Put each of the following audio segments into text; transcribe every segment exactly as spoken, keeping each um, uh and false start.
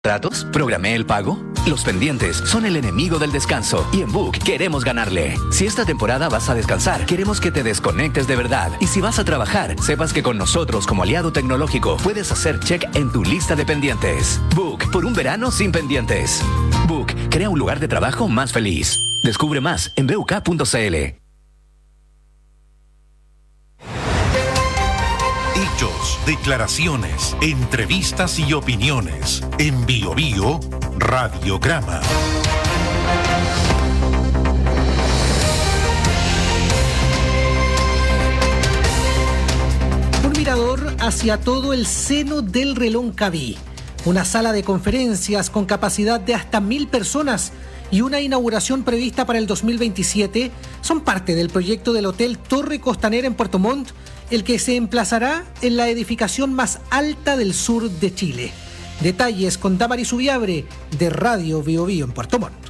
¿Tratos? ¿Programé el pago? Los pendientes son el enemigo del descanso y en Book queremos ganarle. Si esta temporada vas a descansar, queremos que te desconectes de verdad. Y si vas a trabajar, sepas que con nosotros como aliado tecnológico puedes hacer check en tu lista de pendientes. Book, por un verano sin pendientes. Book, crea un lugar de trabajo más feliz. Descubre más en b u k punto c l. Hechos, declaraciones, entrevistas y opiniones. En Bio Bio, Radiograma. Un mirador hacia todo el seno del Reloncaví. Una sala de conferencias con capacidad de hasta mil personas y una inauguración prevista para el dos mil veintisiete son parte del proyecto del Hotel Torre Costanera en Puerto Montt, el que se emplazará en la edificación más alta del sur de Chile. Detalles con Damaris Ubiabre, de Radio Bio Bio en Puerto Montt.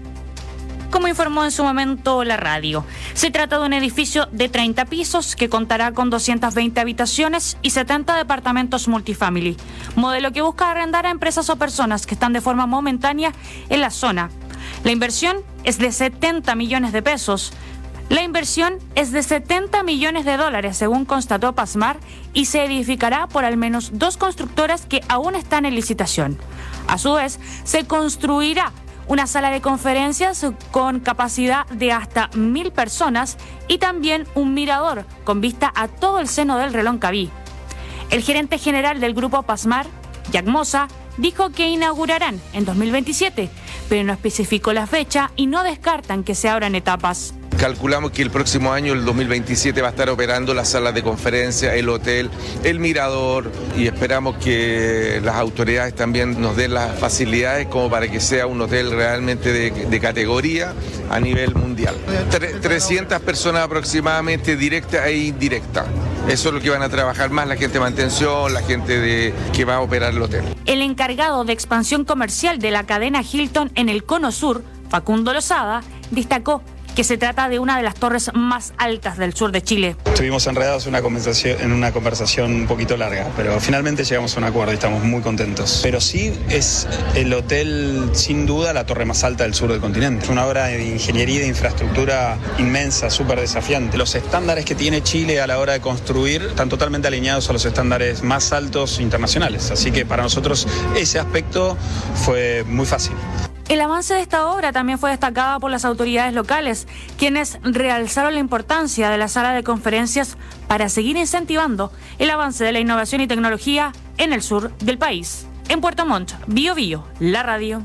Como informó en su momento la radio, se trata de un edificio de treinta pisos que contará con doscientas veinte habitaciones y setenta departamentos multifamily, modelo que busca arrendar a empresas o personas que están de forma momentánea en la zona. La inversión es de setenta millones de pesos. La inversión es de setenta millones de dólares, según constató Pasmar, y se edificará por al menos dos constructoras que aún están en licitación. A su vez, se construirá una sala de conferencias con capacidad de hasta mil personas y también un mirador con vista a todo el seno del Reloncaví. El gerente general del grupo Pasmar, Jack Mosa, dijo que inaugurarán en dos mil veintisiete, pero no especificó la fecha y no descartan que se abran etapas. Calculamos que el próximo año, el dos mil veintisiete, va a estar operando la sala de conferencia, el hotel, el mirador, y esperamos que las autoridades también nos den las facilidades como para que sea un hotel realmente de, de categoría a nivel mundial. Tre- trescientas personas aproximadamente, directa e indirecta. Eso es lo que van a trabajar más la gente de mantención, la gente de, que va a operar el hotel. El encargado de expansión comercial de la cadena Hilton en el Cono Sur, Facundo Lozada, destacó que se trata de una de las torres más altas del sur de Chile. Estuvimos enredados en una conversación, en una conversación un poquito larga, pero finalmente llegamos a un acuerdo y estamos muy contentos. Pero sí es el hotel, sin duda, la torre más alta del sur del continente. Es una obra de ingeniería y de infraestructura inmensa, súper desafiante. Los estándares que tiene Chile a la hora de construir están totalmente alineados a los estándares más altos internacionales. Así que para nosotros ese aspecto fue muy fácil. El avance de esta obra también fue destacado por las autoridades locales, quienes realzaron la importancia de la sala de conferencias para seguir incentivando el avance de la innovación y tecnología en el sur del país. En Puerto Montt, Bio Bio, la radio.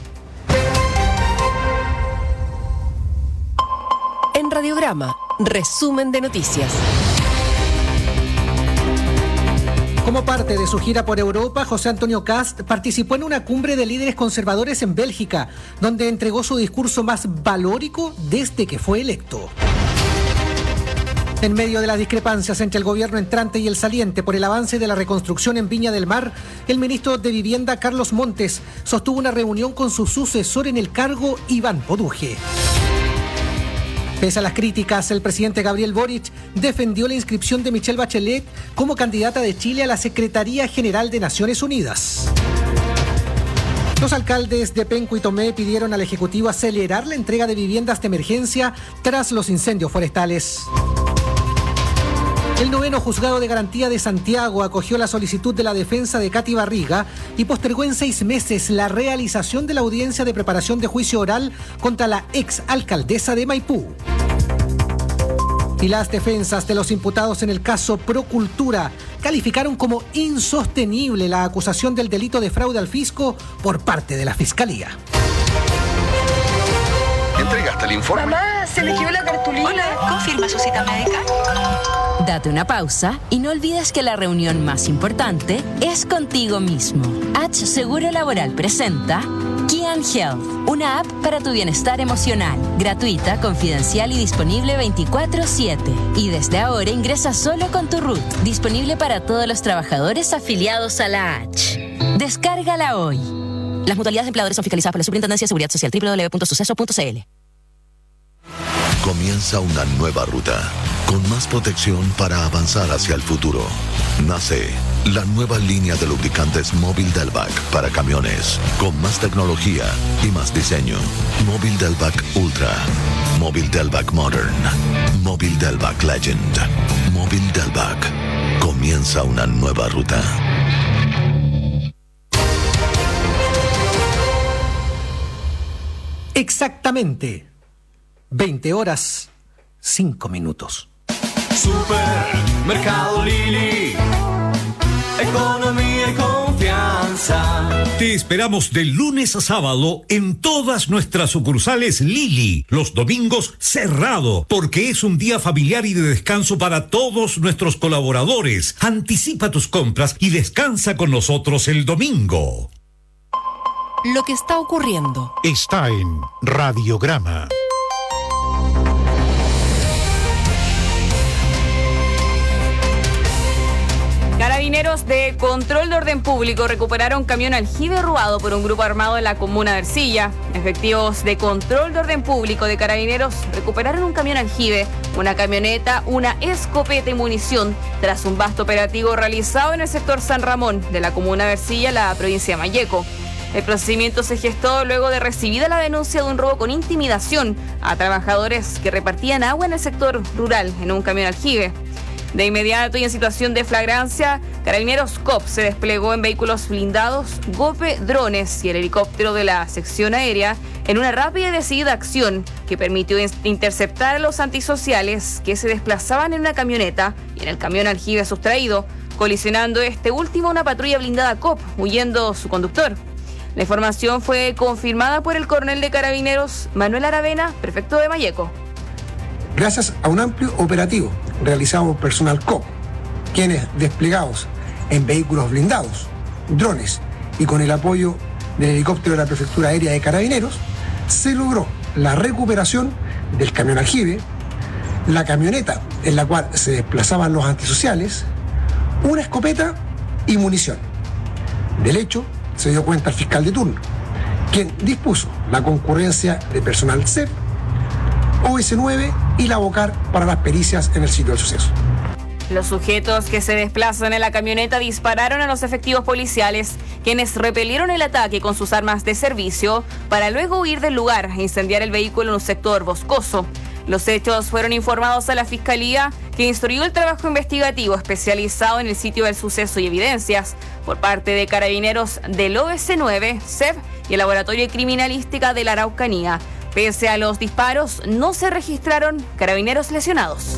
En Radiograma, resumen de noticias. Como parte de su gira por Europa, José Antonio Kast participó en una cumbre de líderes conservadores en Bélgica, donde entregó su discurso más valórico desde que fue electo. En medio de las discrepancias entre el gobierno entrante y el saliente por el avance de la reconstrucción en Viña del Mar, el ministro de Vivienda, Carlos Montes, sostuvo una reunión con su sucesor en el cargo, Iván Poduje. Pese a las críticas, el presidente Gabriel Boric defendió la inscripción de Michelle Bachelet como candidata de Chile a la Secretaría General de Naciones Unidas. Los alcaldes de Penco y Tomé pidieron al Ejecutivo acelerar la entrega de viviendas de emergencia tras los incendios forestales. El noveno juzgado de garantía de Santiago acogió la solicitud de la defensa de Katy Barriga y postergó en seis meses la realización de la audiencia de preparación de juicio oral contra la ex alcaldesa de Maipú. Y las defensas de los imputados en el caso Procultura calificaron como insostenible la acusación del delito de fraude al fisco por parte de la Fiscalía. ¿Entregaste el informe? Mamá, se le quedó la cartulina. Hola, ¿confirma su cita médica? Date una pausa y no olvides que la reunión más importante es contigo mismo. H Seguro Laboral presenta Kian Health, una app para tu bienestar emocional, gratuita, confidencial y disponible veinticuatro siete. Y desde ahora ingresa solo con tu R U T, disponible para todos los trabajadores afiliados a la H. Descárgala hoy. Las mutualidades de empleadores son fiscalizadas por la Superintendencia de Seguridad Social, doble u doble u doble u punto suceso punto c l. Comienza una nueva ruta con más protección para avanzar hacia el futuro. Nace la nueva línea de lubricantes Móvil Delvac para camiones, con más tecnología y más diseño. Móvil Delvac Ultra, Móvil Delvac Modern, Móvil Delvac Legend, Móvil Delvac. Comienza una nueva ruta. Exactamente veinte horas, cinco minutos. Supermercado Lili, economía y confianza. Te esperamos de lunes a sábado en todas nuestras sucursales Lili. Los domingos cerrado, porque es un día familiar y de descanso para todos nuestros colaboradores. Anticipa tus compras y descansa con nosotros el domingo. Lo que está ocurriendo está en Radiograma. Carabineros de Control de Orden Público recuperaron camión aljibe robado por un grupo armado en la comuna de Ercilla. Efectivos de Control de Orden Público de Carabineros recuperaron un camión aljibe, una camioneta, una escopeta y munición tras un vasto operativo realizado en el sector San Ramón de la comuna de Ercilla, la provincia de Malleco. El procedimiento se gestó luego de recibida la denuncia de un robo con intimidación a trabajadores que repartían agua en el sector rural en un camión aljibe. De inmediato y en situación de flagrancia, Carabineros C O P se desplegó en vehículos blindados, GOPE, drones y el helicóptero de la sección aérea en una rápida y decidida acción que permitió interceptar a los antisociales que se desplazaban en una camioneta y en el camión aljibe sustraído, colisionando este último a una patrulla blindada C O P, huyendo su conductor. La información fue confirmada por el coronel de Carabineros, Manuel Aravena, prefecto de Malleco. Gracias a un amplio operativo realizado por personal C O P, quienes desplegados en vehículos blindados, drones y con el apoyo del helicóptero de la Prefectura Aérea de Carabineros, se logró la recuperación del camión aljibe, la camioneta en la cual se desplazaban los antisociales, una escopeta y munición. Del hecho, se dio cuenta el fiscal de turno, quien dispuso la concurrencia de personal C E P, O S nueve y la BOCAR para las pericias en el sitio del suceso. Los sujetos que se desplazan en la camioneta dispararon a los efectivos policiales, quienes repelieron el ataque con sus armas de servicio para luego huir del lugar e incendiar el vehículo en un sector boscoso. Los hechos fueron informados a la Fiscalía, que instruyó el trabajo investigativo especializado en el sitio del suceso y evidencias por parte de Carabineros del O S nueve, C E P y el Laboratorio de Criminalística de la Araucanía. Pese a los disparos, no se registraron carabineros lesionados.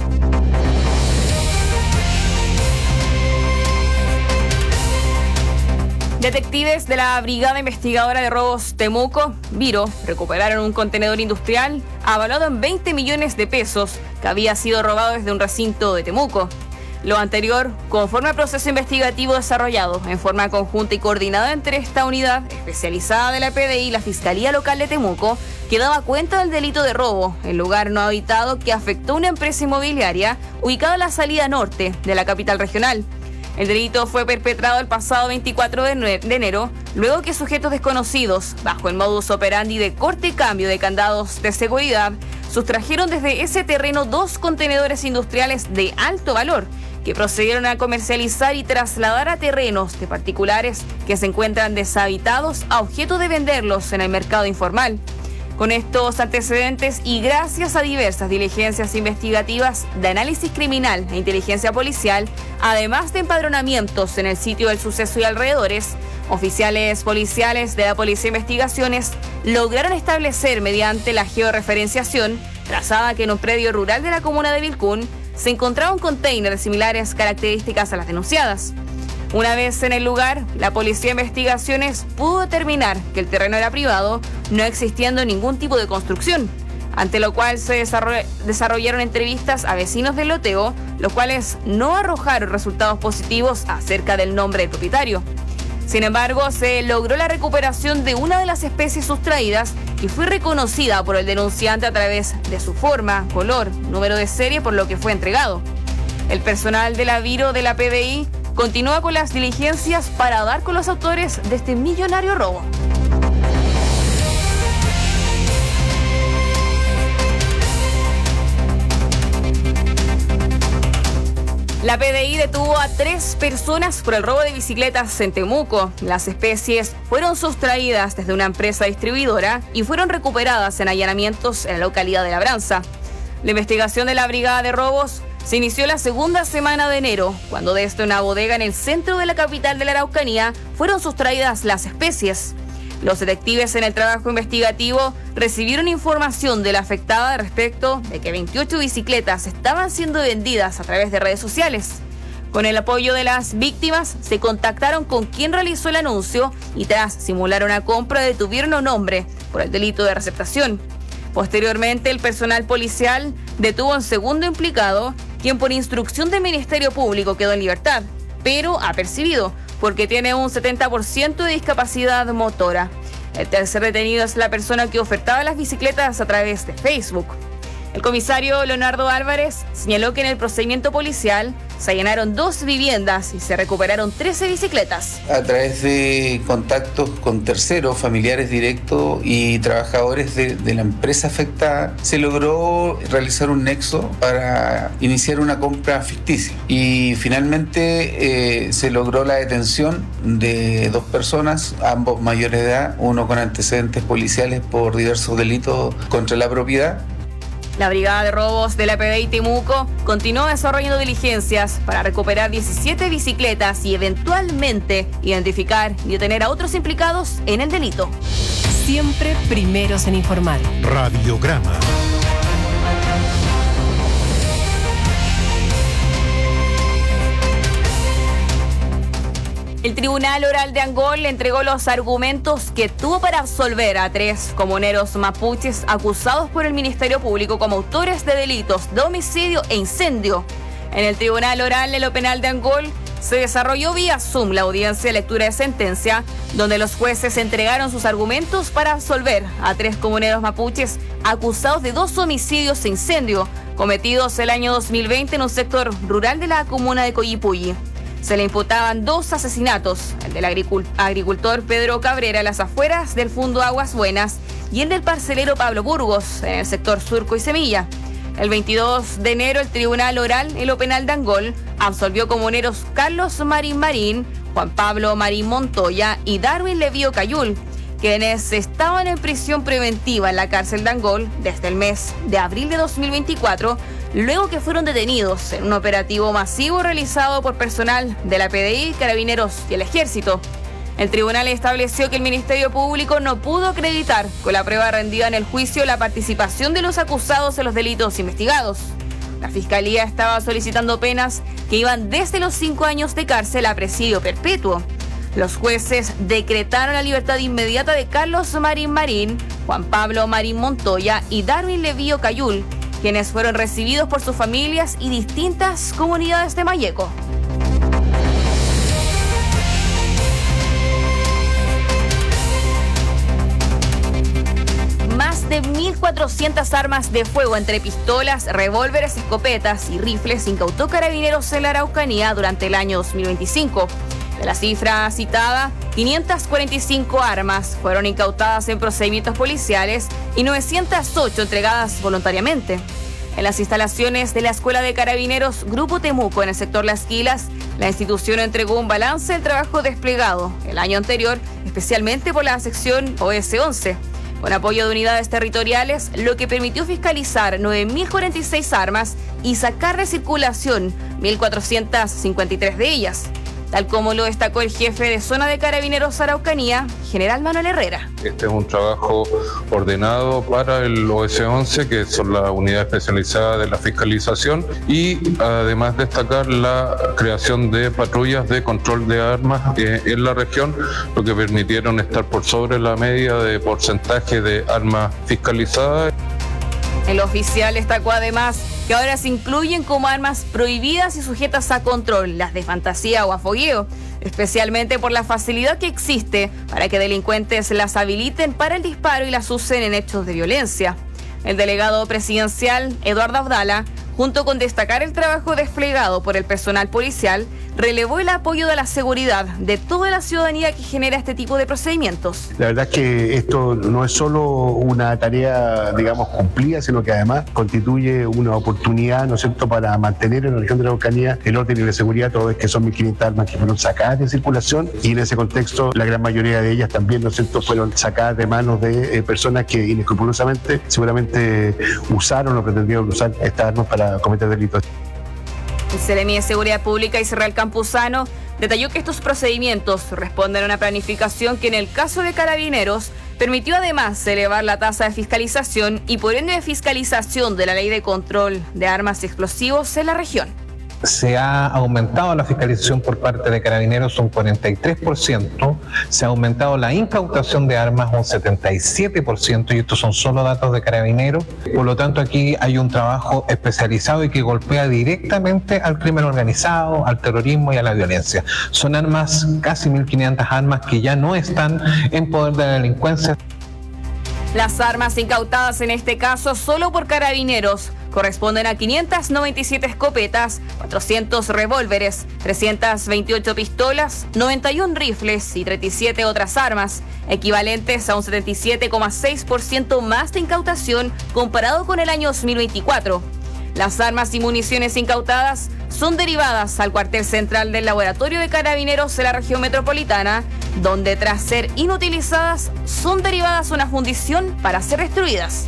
Detectives de la Brigada Investigadora de Robos Temuco, Viro, recuperaron un contenedor industrial avalado en veinte millones de pesos que había sido robado desde un recinto de Temuco. Lo anterior, conforme al proceso investigativo desarrollado en forma conjunta y coordinada entre esta unidad especializada de la P D I y la Fiscalía Local de Temuco, que daba cuenta del delito de robo en lugar no habitado que afectó a una empresa inmobiliaria ubicada en la salida norte de la capital regional. El delito fue perpetrado el pasado veinticuatro de enero, luego que sujetos desconocidos, bajo el modus operandi de corte y cambio de candados de seguridad, sustrajeron desde ese terreno dos contenedores industriales de alto valor, que procedieron a comercializar y trasladar a terrenos de particulares que se encuentran deshabitados a objeto de venderlos en el mercado informal. Con estos antecedentes y gracias a diversas diligencias investigativas de análisis criminal e inteligencia policial, además de empadronamientos en el sitio del suceso y alrededores, oficiales policiales de la Policía de Investigaciones lograron establecer mediante la georreferenciación trazada que en un predio rural de la comuna de Vilcún se encontraba un container de similares características a las denunciadas. Una vez en el lugar, la Policía de Investigaciones pudo determinar que el terreno era privado, no existiendo ningún tipo de construcción, ante lo cual se desarrollaron entrevistas a vecinos del loteo, los cuales no arrojaron resultados positivos acerca del nombre del propietario. Sin embargo, se logró la recuperación de una de las especies sustraídas y fue reconocida por el denunciante a través de su forma, color, número de serie, por lo que fue entregado. El personal de la Viro de la P D I continúa con las diligencias para dar con los autores de este millonario robo. La P D I detuvo a tres personas por el robo de bicicletas en Temuco. Las especies fueron sustraídas desde una empresa distribuidora y fueron recuperadas en allanamientos en la localidad de Labranza. La investigación de la Brigada de Robos se inició la segunda semana de enero, cuando desde una bodega en el centro de la capital de la Araucanía fueron sustraídas las especies. Los detectives en el trabajo investigativo recibieron información de la afectada respecto de que veintiocho bicicletas estaban siendo vendidas a través de redes sociales. Con el apoyo de las víctimas, se contactaron con quien realizó el anuncio y tras simular una compra detuvieron a un hombre por el delito de receptación. Posteriormente, el personal policial detuvo a un segundo implicado, quien por instrucción del Ministerio Público quedó en libertad, pero apercibido, porque tiene un setenta por ciento de discapacidad motora. El tercer detenido es la persona que ofertaba las bicicletas a través de Facebook. El comisario Leonardo Álvarez señaló que en el procedimiento policial se allanaron dos viviendas y se recuperaron trece bicicletas. A través de contactos con terceros, familiares directos y trabajadores de, de la empresa afectada, se logró realizar un nexo para iniciar una compra ficticia. Y finalmente eh, se logró la detención de dos personas, ambos mayores de edad, uno con antecedentes policiales por diversos delitos contra la propiedad. La Brigada de Robos de la P D I Temuco continuó desarrollando diligencias para recuperar diecisiete bicicletas y eventualmente identificar y detener a otros implicados en el delito. Siempre primeros en informar. Radiograma. El Tribunal Oral de Angol le entregó los argumentos que tuvo para absolver a tres comuneros mapuches acusados por el Ministerio Público como autores de delitos de homicidio e incendio. En el Tribunal Oral de lo Penal de Angol se desarrolló vía Zoom la audiencia de lectura de sentencia, donde los jueces entregaron sus argumentos para absolver a tres comuneros mapuches acusados de dos homicidios e incendio cometidos el año dos mil veinte en un sector rural de la comuna de Coyipulli. Se le imputaban dos asesinatos, el del agricultor Pedro Cabrera en las afueras del Fundo Aguas Buenas y el del parcelero Pablo Burgos en el sector Surco y Semilla. El veintidós de enero, el Tribunal Oral en lo Penal de Angol absolvió comuneros Carlos Marín Marín, Juan Pablo Marín Montoya y Darwin Levío Cayul, quienes estaban en prisión preventiva en la cárcel de Angol desde el mes de abril de dos mil veinticuatro, luego que fueron detenidos en un operativo masivo realizado por personal de la P D I, Carabineros y el Ejército. El tribunal estableció que el Ministerio Público no pudo acreditar con la prueba rendida en el juicio la participación de los acusados en los delitos investigados. La Fiscalía estaba solicitando penas que iban desde los cinco años de cárcel a presidio perpetuo. Los jueces decretaron la libertad inmediata de Carlos Marín Marín, Juan Pablo Marín Montoya y Darwin Levío Cayul, quienes fueron recibidos por sus familias y distintas comunidades de Mayeco. Más de mil cuatrocientas armas de fuego entre pistolas, revólveres, escopetas y rifles incautó Carabineros en la Araucanía durante el año dos mil veinticinco. De la cifra citada, quinientas cuarenta y cinco armas fueron incautadas en procedimientos policiales y novecientas ocho entregadas voluntariamente. En las instalaciones de la Escuela de Carabineros Grupo Temuco en el sector Las Quilas, la institución entregó un balance del trabajo desplegado el año anterior, especialmente por la sección O S once, con apoyo de unidades territoriales, lo que permitió fiscalizar nueve mil cuarenta y seis armas y sacar de circulación mil cuatrocientas cincuenta y tres de ellas, tal como lo destacó el jefe de zona de Carabineros Araucanía, general Manuel Herrera. Este es un trabajo ordenado para el O S once, que son las unidades especializadas de la fiscalización, y además destacar la creación de patrullas de control de armas eh, en la región, lo que permitieron estar por sobre la media de porcentaje de armas fiscalizadas. El oficial destacó además que ahora se incluyen como armas prohibidas y sujetas a control las de fantasía o a fogueo, especialmente por la facilidad que existe para que delincuentes las habiliten para el disparo y las usen en hechos de violencia. El delegado presidencial, Eduardo Abdala, junto con destacar el trabajo desplegado por el personal policial, relevó el apoyo de la seguridad de toda la ciudadanía que genera este tipo de procedimientos. La verdad es que esto no es solo una tarea, digamos, cumplida, sino que además constituye una oportunidad, ¿no es cierto?, para mantener en la región de la Araucanía el orden y la seguridad, todo es que son mil quinientas armas que fueron sacadas de circulación, y en ese contexto la gran mayoría de ellas también, ¿no es cierto?, fueron sacadas de manos de eh, personas que inescrupulosamente seguramente usaron o pretendieron usar estas armas para cometer delitos. El Seremi de Seguridad Pública, Israel Campuzano, detalló que estos procedimientos responden a una planificación que en el caso de Carabineros permitió además elevar la tasa de fiscalización y por ende de fiscalización de la Ley de Control de Armas y Explosivos en la región. Se ha aumentado la fiscalización por parte de Carabineros un cuarenta y tres por ciento, se ha aumentado la incautación de armas un setenta y siete por ciento, y estos son solo datos de Carabineros. Por lo tanto, aquí hay un trabajo especializado y que golpea directamente al crimen organizado, al terrorismo y a la violencia. Son armas, casi mil quinientas armas que ya no están en poder de la delincuencia. Las armas incautadas en este caso solo por Carabineros corresponden a quinientas noventa y siete escopetas, cuatrocientos revólveres, trescientas veintiocho pistolas, noventa y uno rifles y treinta y siete otras armas, equivalentes a un setenta y siete coma seis por ciento más de incautación comparado con el año dos mil veinticuatro. Las armas y municiones incautadas son derivadas al cuartel central del Laboratorio de Carabineros de la región metropolitana, donde tras ser inutilizadas son derivadas a una fundición para ser destruidas.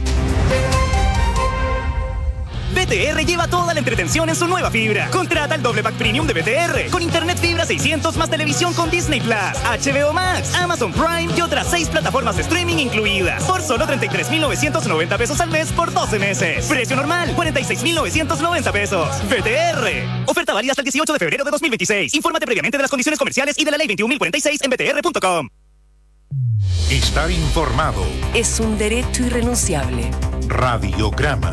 B T R lleva toda la entretención en su nueva fibra. Contrata el doble pack premium de B T R con internet fibra seiscientos más televisión con Disney Plus, H B O Max, Amazon Prime y otras seis plataformas de streaming incluidas por solo treinta y tres mil novecientos noventa pesos al mes por doce meses. Precio normal cuarenta y seis mil novecientos noventa pesos. B T R. Oferta válida hasta el dieciocho de febrero de dos mil veintiséis. Infórmate previamente de las condiciones comerciales y de la ley veintiún mil cuarenta y seis en b t r punto com. Estar informado es un derecho irrenunciable. Radiograma.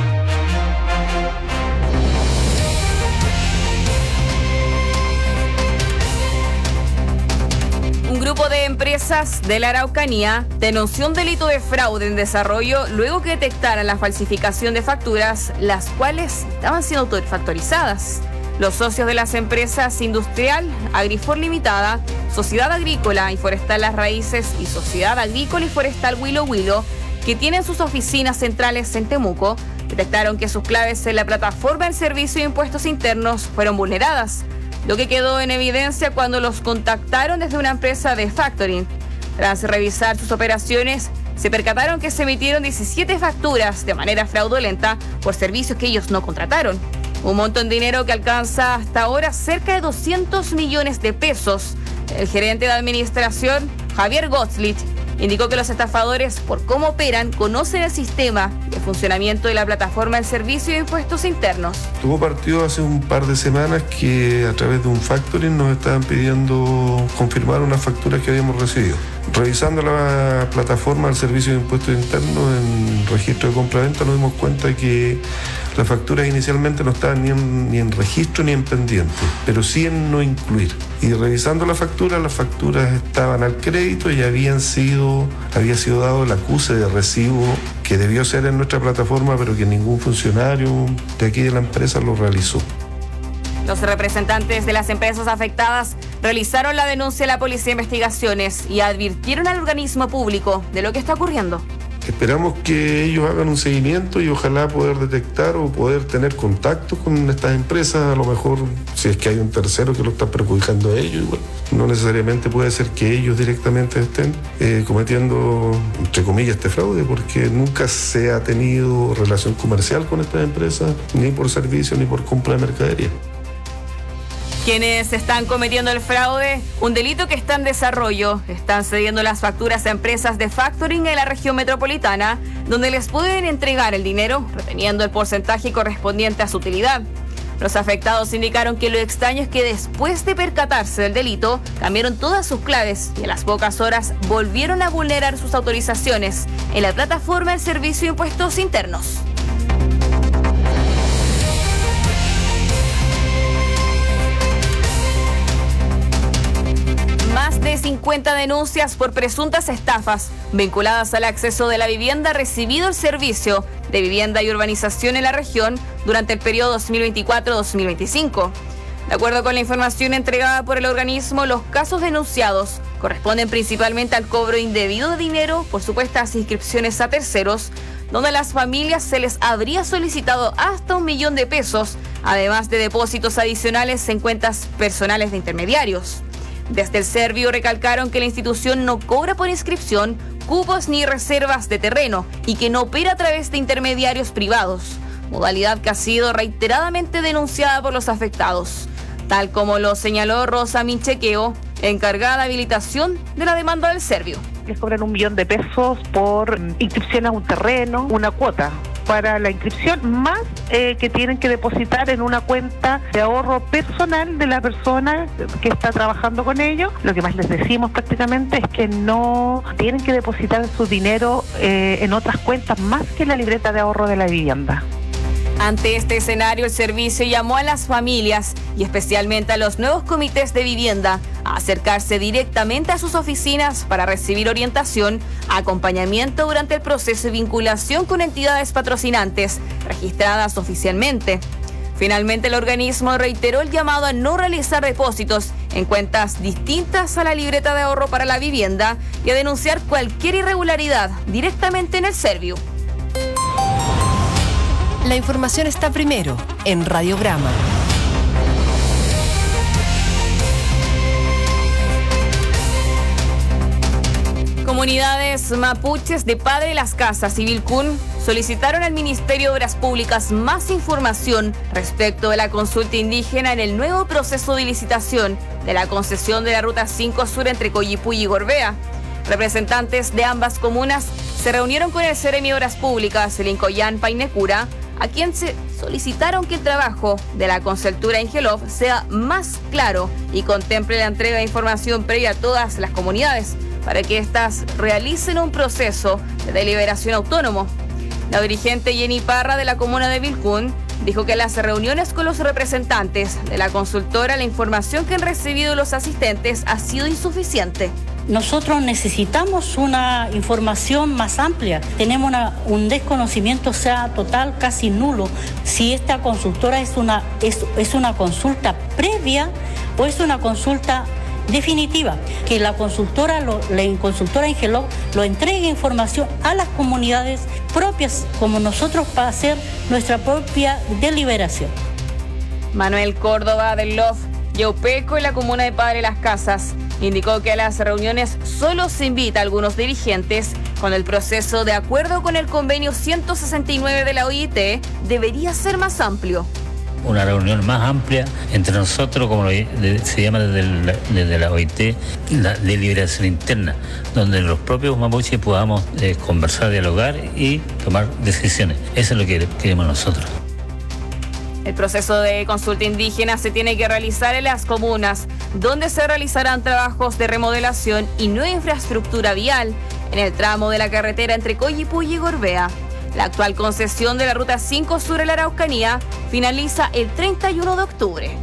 Un grupo de empresas de la Araucanía denunció un delito de fraude en desarrollo luego que detectaran la falsificación de facturas, las cuales estaban siendo autorfactorizadas. Los socios de las empresas Industrial, Agrifor Limitada, Sociedad Agrícola y Forestal Las Raíces y Sociedad Agrícola y Forestal Huilo Huilo, que tienen sus oficinas centrales en Temuco, detectaron que sus claves en la plataforma del Servicio de Impuestos Internos fueron vulneradas, lo que quedó en evidencia cuando los contactaron desde una empresa de factoring. Tras revisar sus operaciones, se percataron que se emitieron diecisiete facturas de manera fraudulenta por servicios que ellos no contrataron. Un monto en dinero que alcanza hasta ahora cerca de doscientos millones de pesos. El gerente de administración, Javier Gottschlicht, indicó que los estafadores, por cómo operan, conocen el sistema y el funcionamiento de la plataforma del Servicio de Impuestos Internos. Tuvo partido hace un par de semanas que a través de un factoring nos estaban pidiendo confirmar unas facturas que habíamos recibido. Revisando la plataforma del Servicio de Impuestos Internos en registro de compra-venta nos dimos cuenta que las facturas inicialmente no estaban ni en, ni en registro ni en pendiente, pero sí en no incluir. Y revisando la factura, las facturas estaban al crédito y habían sido, había sido dado el acuse de recibo que debió ser en nuestra plataforma, pero que ningún funcionario de aquí de la empresa lo realizó. Los representantes de las empresas afectadas realizaron la denuncia a la Policía de Investigaciones y advirtieron al organismo público de lo que está ocurriendo. Esperamos que ellos hagan un seguimiento y ojalá poder detectar o poder tener contacto con estas empresas. A lo mejor, si es que hay un tercero que lo está perjudicando a ellos, igual. No necesariamente puede ser que ellos directamente estén eh, cometiendo, entre comillas, este fraude, porque nunca se ha tenido relación comercial con estas empresas, ni por servicio ni por compra de mercadería. Quienes están cometiendo el fraude, un delito que está en desarrollo, están cediendo las facturas a empresas de factoring en la región metropolitana, donde les pueden entregar el dinero reteniendo el porcentaje correspondiente a su utilidad. Los afectados indicaron que lo extraño es que después de percatarse del delito, cambiaron todas sus claves y en las pocas horas volvieron a vulnerar sus autorizaciones en la plataforma del Servicio de Impuestos Internos. Más de cincuenta denuncias por presuntas estafas vinculadas al acceso de la vivienda recibido el Servicio de Vivienda y Urbanización en la región durante el periodo dos mil veinticuatro a dos mil veinticinco. De acuerdo con la información entregada por el organismo, los casos denunciados corresponden principalmente al cobro indebido de dinero por supuestas inscripciones a terceros, donde a las familias se les habría solicitado hasta un millón de pesos, además de depósitos adicionales en cuentas personales de intermediarios. Desde el Servio recalcaron que la institución no cobra por inscripción, cupos ni reservas de terreno y que no opera a través de intermediarios privados, modalidad que ha sido reiteradamente denunciada por los afectados, tal como lo señaló Rosa Minchequeo, encargada de habilitación de la demanda del Servio. Les cobran un millón de pesos por inscripción a un terreno, una cuota para la inscripción, más eh, que tienen que depositar en una cuenta de ahorro personal de la persona que está trabajando con ellos. Lo que más les decimos prácticamente es que no tienen que depositar su dinero eh, en otras cuentas más que en la libreta de ahorro de la vivienda. Ante este escenario, el servicio llamó a las familias y especialmente a los nuevos comités de vivienda a acercarse directamente a sus oficinas para recibir orientación, acompañamiento durante el proceso de vinculación con entidades patrocinantes registradas oficialmente. Finalmente, el organismo reiteró el llamado a no realizar depósitos en cuentas distintas a la libreta de ahorro para la vivienda y a denunciar cualquier irregularidad directamente en el Servio. La información está primero en Radiograma. Comunidades mapuches de Padre Las Casas y Vilcún solicitaron al Ministerio de Obras Públicas más información respecto de la consulta indígena en el nuevo proceso de licitación de la concesión de la Ruta cinco Sur entre Coyipulli y Gorbea. Representantes de ambas comunas se reunieron con el Seremi de Obras Públicas, el Incoyán Painecura, a quien se solicitaron que el trabajo de la consultora Ingelov sea más claro y contemple la entrega de información previa a todas las comunidades para que éstas realicen un proceso de deliberación autónomo. La dirigente Jenny Parra de la comuna de Vilcún dijo que en las reuniones con los representantes de la consultora la información que han recibido los asistentes ha sido insuficiente. Nosotros necesitamos una información más amplia. Tenemos una, un desconocimiento, o sea, total, casi nulo, si esta consultora es una, es, es una consulta previa o es una consulta definitiva. Que la consultora, lo, la consultora Ingelov lo entregue información a las comunidades propias, como nosotros, para hacer nuestra propia deliberación. Manuel Córdoba del L O F Yaupeco y la comuna de Padre Las Casas indicó que a las reuniones solo se invita a algunos dirigentes cuando el proceso, de acuerdo con el convenio ciento sesenta y nueve de la O I T, debería ser más amplio. Una reunión más amplia entre nosotros, como se llama desde, el, desde la O I T, la deliberación interna, donde los propios mapuches podamos eh, conversar, dialogar y tomar decisiones. Eso es lo que queremos nosotros. El proceso de consulta indígena se tiene que realizar en las comunas, donde se realizarán trabajos de remodelación y nueva infraestructura vial en el tramo de la carretera entre Coyipulli y Gorbea. La actual concesión de la Ruta cinco Sur en la Araucanía finaliza el treinta y uno de octubre.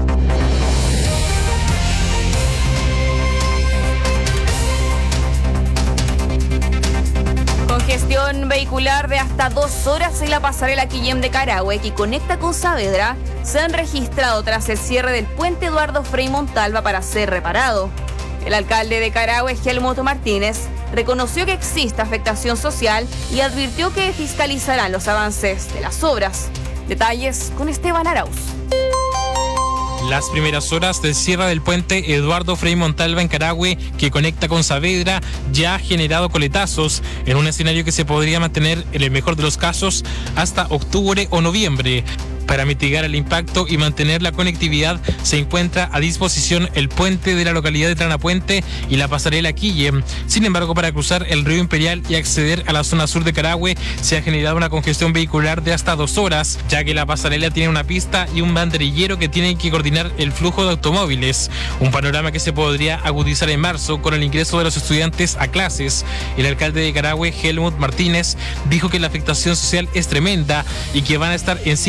Congestión vehicular de hasta dos horas en la pasarela Quillem de Carahue, que conecta con Saavedra, se han registrado tras el cierre del puente Eduardo Frei Montalva para ser reparado. El alcalde de Carahue, Helmut Martínez, reconoció que existe afectación social y advirtió que fiscalizarán los avances de las obras. Detalles con Esteban Arauz. Las primeras horas del cierre del puente Eduardo Frei Montalva en Carahue, que conecta con Saavedra, ya ha generado coletazos en un escenario que se podría mantener, en el mejor de los casos, hasta octubre o noviembre. Para mitigar el impacto y mantener la conectividad, se encuentra a disposición el puente de la localidad de Tranapuente y la pasarela Quillem. Sin embargo, para cruzar el río Imperial y acceder a la zona sur de Carahue, se ha generado una congestión vehicular de hasta dos horas, ya que la pasarela tiene una pista y un banderillero que tienen que coordinar el flujo de automóviles. Un panorama que se podría agudizar en marzo con el ingreso de los estudiantes a clases. El alcalde de Carahue, Helmut Martínez, dijo que la afectación social es tremenda y que van a estar encima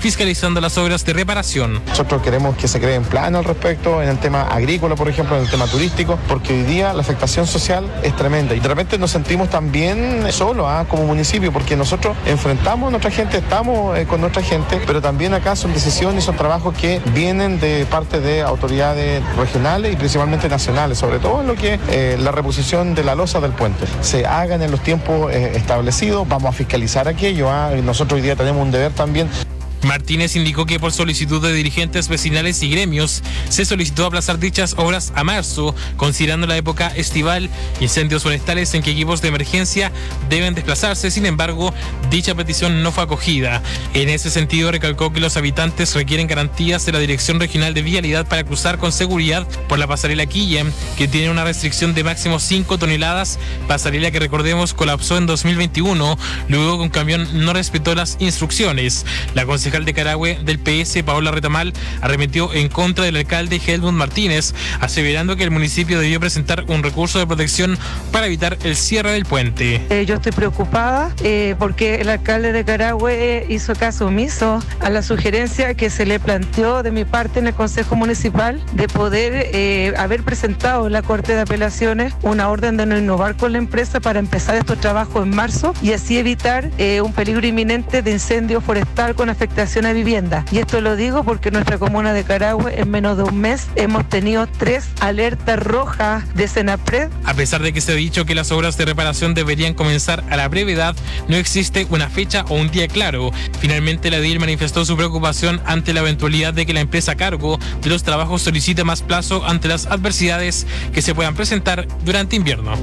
fiscalizando las obras de reparación. Nosotros queremos que se creen planes al respecto en el tema agrícola, por ejemplo, en el tema turístico, porque hoy día la afectación social es tremenda y de repente nos sentimos también solos ¿eh? como municipio, porque nosotros enfrentamos a nuestra gente, estamos eh, con nuestra gente, pero también acá son decisiones y son trabajos que vienen de parte de autoridades regionales y principalmente nacionales, sobre todo en lo que es eh, la reposición de la losa del puente. Se hagan en los tiempos eh, establecidos, vamos a fiscalizar aquello, ¿eh? Nosotros hoy día tenemos un deber también. Martínez indicó que por solicitud de dirigentes vecinales y gremios se solicitó aplazar dichas obras a marzo, considerando la época estival, incendios forestales en que equipos de emergencia deben desplazarse. Sin embargo, dicha petición no fue acogida. En ese sentido, recalcó que los habitantes requieren garantías de la Dirección Regional de Vialidad para cruzar con seguridad por la pasarela Quilla, que tiene una restricción de máximo cinco toneladas, pasarela que recordemos colapsó en dos mil veintiuno, luego que un camión no respetó las instrucciones. La concejal de Carahue del P S, Paola Retamal, arremetió en contra del alcalde Helmut Martínez, aseverando que el municipio debió presentar un recurso de protección para evitar el cierre del puente. Eh, yo estoy preocupada eh, porque el alcalde de Carahue hizo caso omiso a la sugerencia que se le planteó de mi parte en el Consejo Municipal de poder eh, haber presentado en la Corte de Apelaciones una orden de no innovar con la empresa para empezar estos trabajos en marzo y así evitar eh, un peligro inminente de incendio forestal con afectación a vivienda. Y esto lo digo porque nuestra comuna de Carahue en menos de un mes hemos tenido tres alertas rojas de Senapred. A pesar de que se ha dicho que las obras de reparación deberían comenzar a la brevedad, no existe una fecha o un día claro. Finalmente, la edil manifestó su preocupación ante la eventualidad de que la empresa a cargo de los trabajos solicite más plazo ante las adversidades que se puedan presentar durante invierno.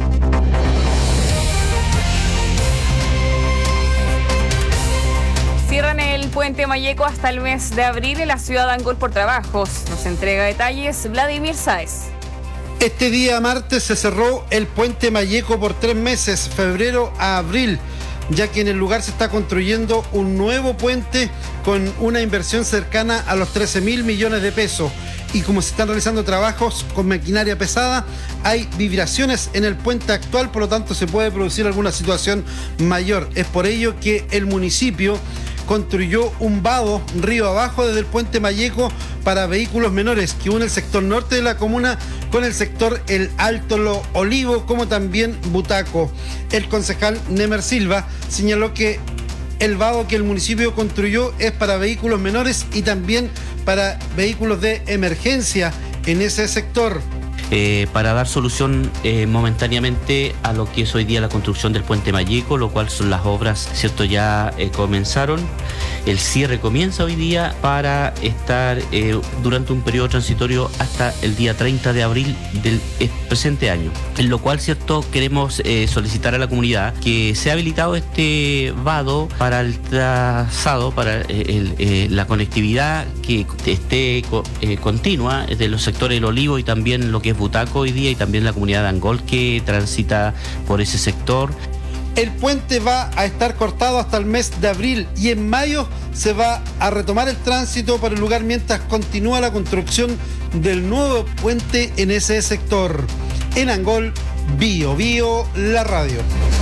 Cierran el puente Mayeco hasta el mes de abril en la ciudad de Angol por trabajos. Nos entrega detalles Vladimir Sáez. Este día martes se cerró el puente Mayeco por tres meses, febrero a abril, ya que en el lugar se está construyendo un nuevo puente con una inversión cercana a los trece mil millones de pesos. Y como se están realizando trabajos con maquinaria pesada, hay vibraciones en el puente actual, por lo tanto se puede producir alguna situación mayor. Es por ello que el municipio construyó un vado río abajo desde el puente Mayeco para vehículos menores que une el sector norte de la comuna con el sector El Alto Lo Olivo, como también Butaco. El concejal Nemer Silva señaló que el vado que el municipio construyó es para vehículos menores y también para vehículos de emergencia en ese sector. Eh, para dar solución eh, momentáneamente a lo que es hoy día la construcción del puente Mayeco, lo cual son las obras, ¿cierto? Ya eh, comenzaron. El cierre comienza hoy día para estar eh, durante un periodo transitorio hasta el día treinta de abril del presente año. En lo cual, ¿cierto? Queremos eh, solicitar a la comunidad que sea habilitado este vado para el trazado, para eh, el, eh, la conectividad que esté eh, continua de los sectores del Olivo y también lo que es Butaco hoy día y también la comunidad de Angol que transita por ese sector. El puente va a estar cortado hasta el mes de abril y en mayo se va a retomar el tránsito por el lugar mientras continúa la construcción del nuevo puente en ese sector. En Angol, Bio Bio, la radio.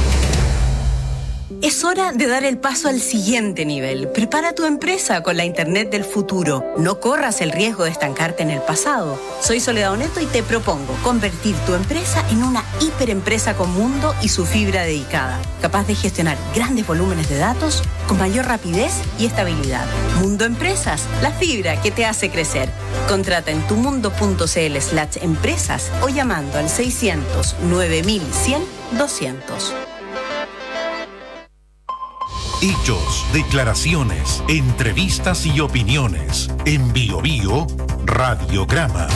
Es hora de dar el paso al siguiente nivel. Prepara tu empresa con la Internet del futuro. No corras el riesgo de estancarte en el pasado. Soy Soledad Oneto y te propongo convertir tu empresa en una hiperempresa con mundo y su fibra dedicada, capaz de gestionar grandes volúmenes de datos con mayor rapidez y estabilidad. Mundo Empresas, la fibra que te hace crecer. Contrata en tumundo.cl slash empresas o llamando al seiscientos nueve mil cien doscientos. Hechos, declaraciones, entrevistas y opiniones. En Bio Bio, Radiograma.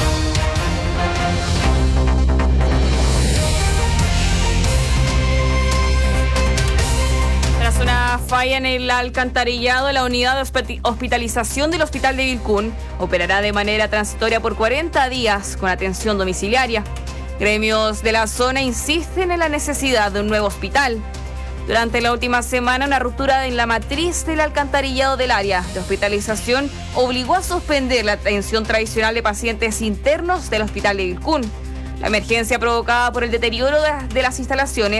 Tras una falla en el alcantarillado, la unidad de hospitalización del Hospital de Vilcún operará de manera transitoria por cuarenta días con atención domiciliaria. Gremios de la zona insisten en la necesidad de un nuevo hospital. Durante la última semana, una ruptura en la matriz del alcantarillado del área de hospitalización obligó a suspender la atención tradicional de pacientes internos del Hospital de Vilcún. La emergencia provocada por el deterioro de, de las instalaciones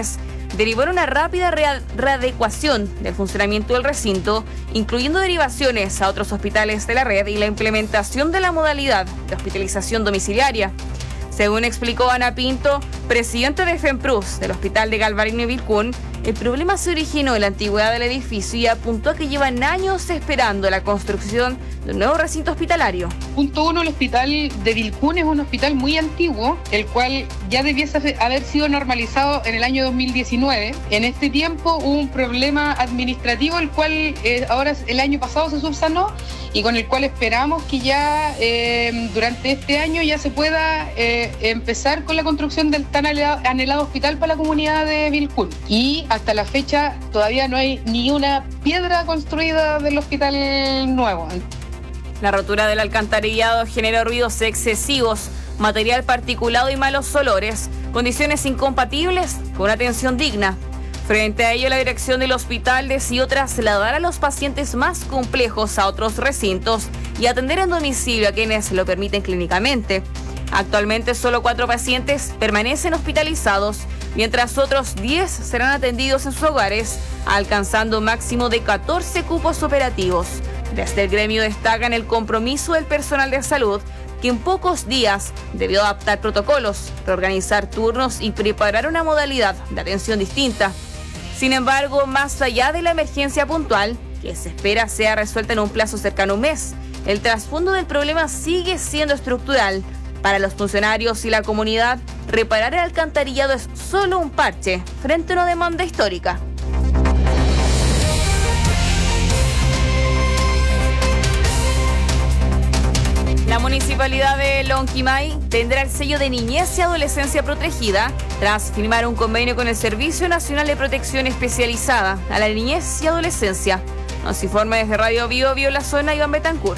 derivó en una rápida rea- readecuación del funcionamiento del recinto, incluyendo derivaciones a otros hospitales de la red y la implementación de la modalidad de hospitalización domiciliaria. Según explicó Ana Pinto, presidente de FEMPRUS del Hospital de Galvarino y Vilcún, el problema se originó en la antigüedad del edificio y apuntó a que llevan años esperando la construcción de un nuevo recinto hospitalario. Punto uno, el hospital de Vilcún es un hospital muy antiguo, el cual ya debiese haber sido normalizado en el año dos mil diecinueve. En este tiempo hubo un problema administrativo, el cual eh, ahora el año pasado se subsanó y con el cual esperamos que ya eh, durante este año ya se pueda eh, empezar con la construcción del tan anhelado, anhelado hospital para la comunidad de Vilcún. Y hasta la fecha todavía no hay ni una piedra construida del hospital nuevo. La rotura del alcantarillado genera ruidos excesivos, material particulado y malos olores, condiciones incompatibles con una atención digna. Frente a ello, la dirección del hospital decidió trasladar a los pacientes más complejos a otros recintos y atender en domicilio a quienes lo permiten clínicamente. Actualmente solo cuatro pacientes permanecen hospitalizados, mientras otros diez serán atendidos en sus hogares, alcanzando un máximo de catorce cupos operativos. Desde el gremio destacan el compromiso del personal de salud, que en pocos días debió adaptar protocolos, reorganizar turnos y preparar una modalidad de atención distinta. Sin embargo, más allá de la emergencia puntual, que se espera sea resuelta en un plazo cercano a un mes, el trasfondo del problema sigue siendo estructural. Para los funcionarios y la comunidad, reparar el alcantarillado es solo un parche frente a una demanda histórica. La municipalidad de Lonquimay tendrá el sello de Niñez y Adolescencia Protegida tras firmar un convenio con el Servicio Nacional de Protección Especializada a la Niñez y Adolescencia. Nos informa desde Radio Bio Bio La Zona, Iván Betancourt.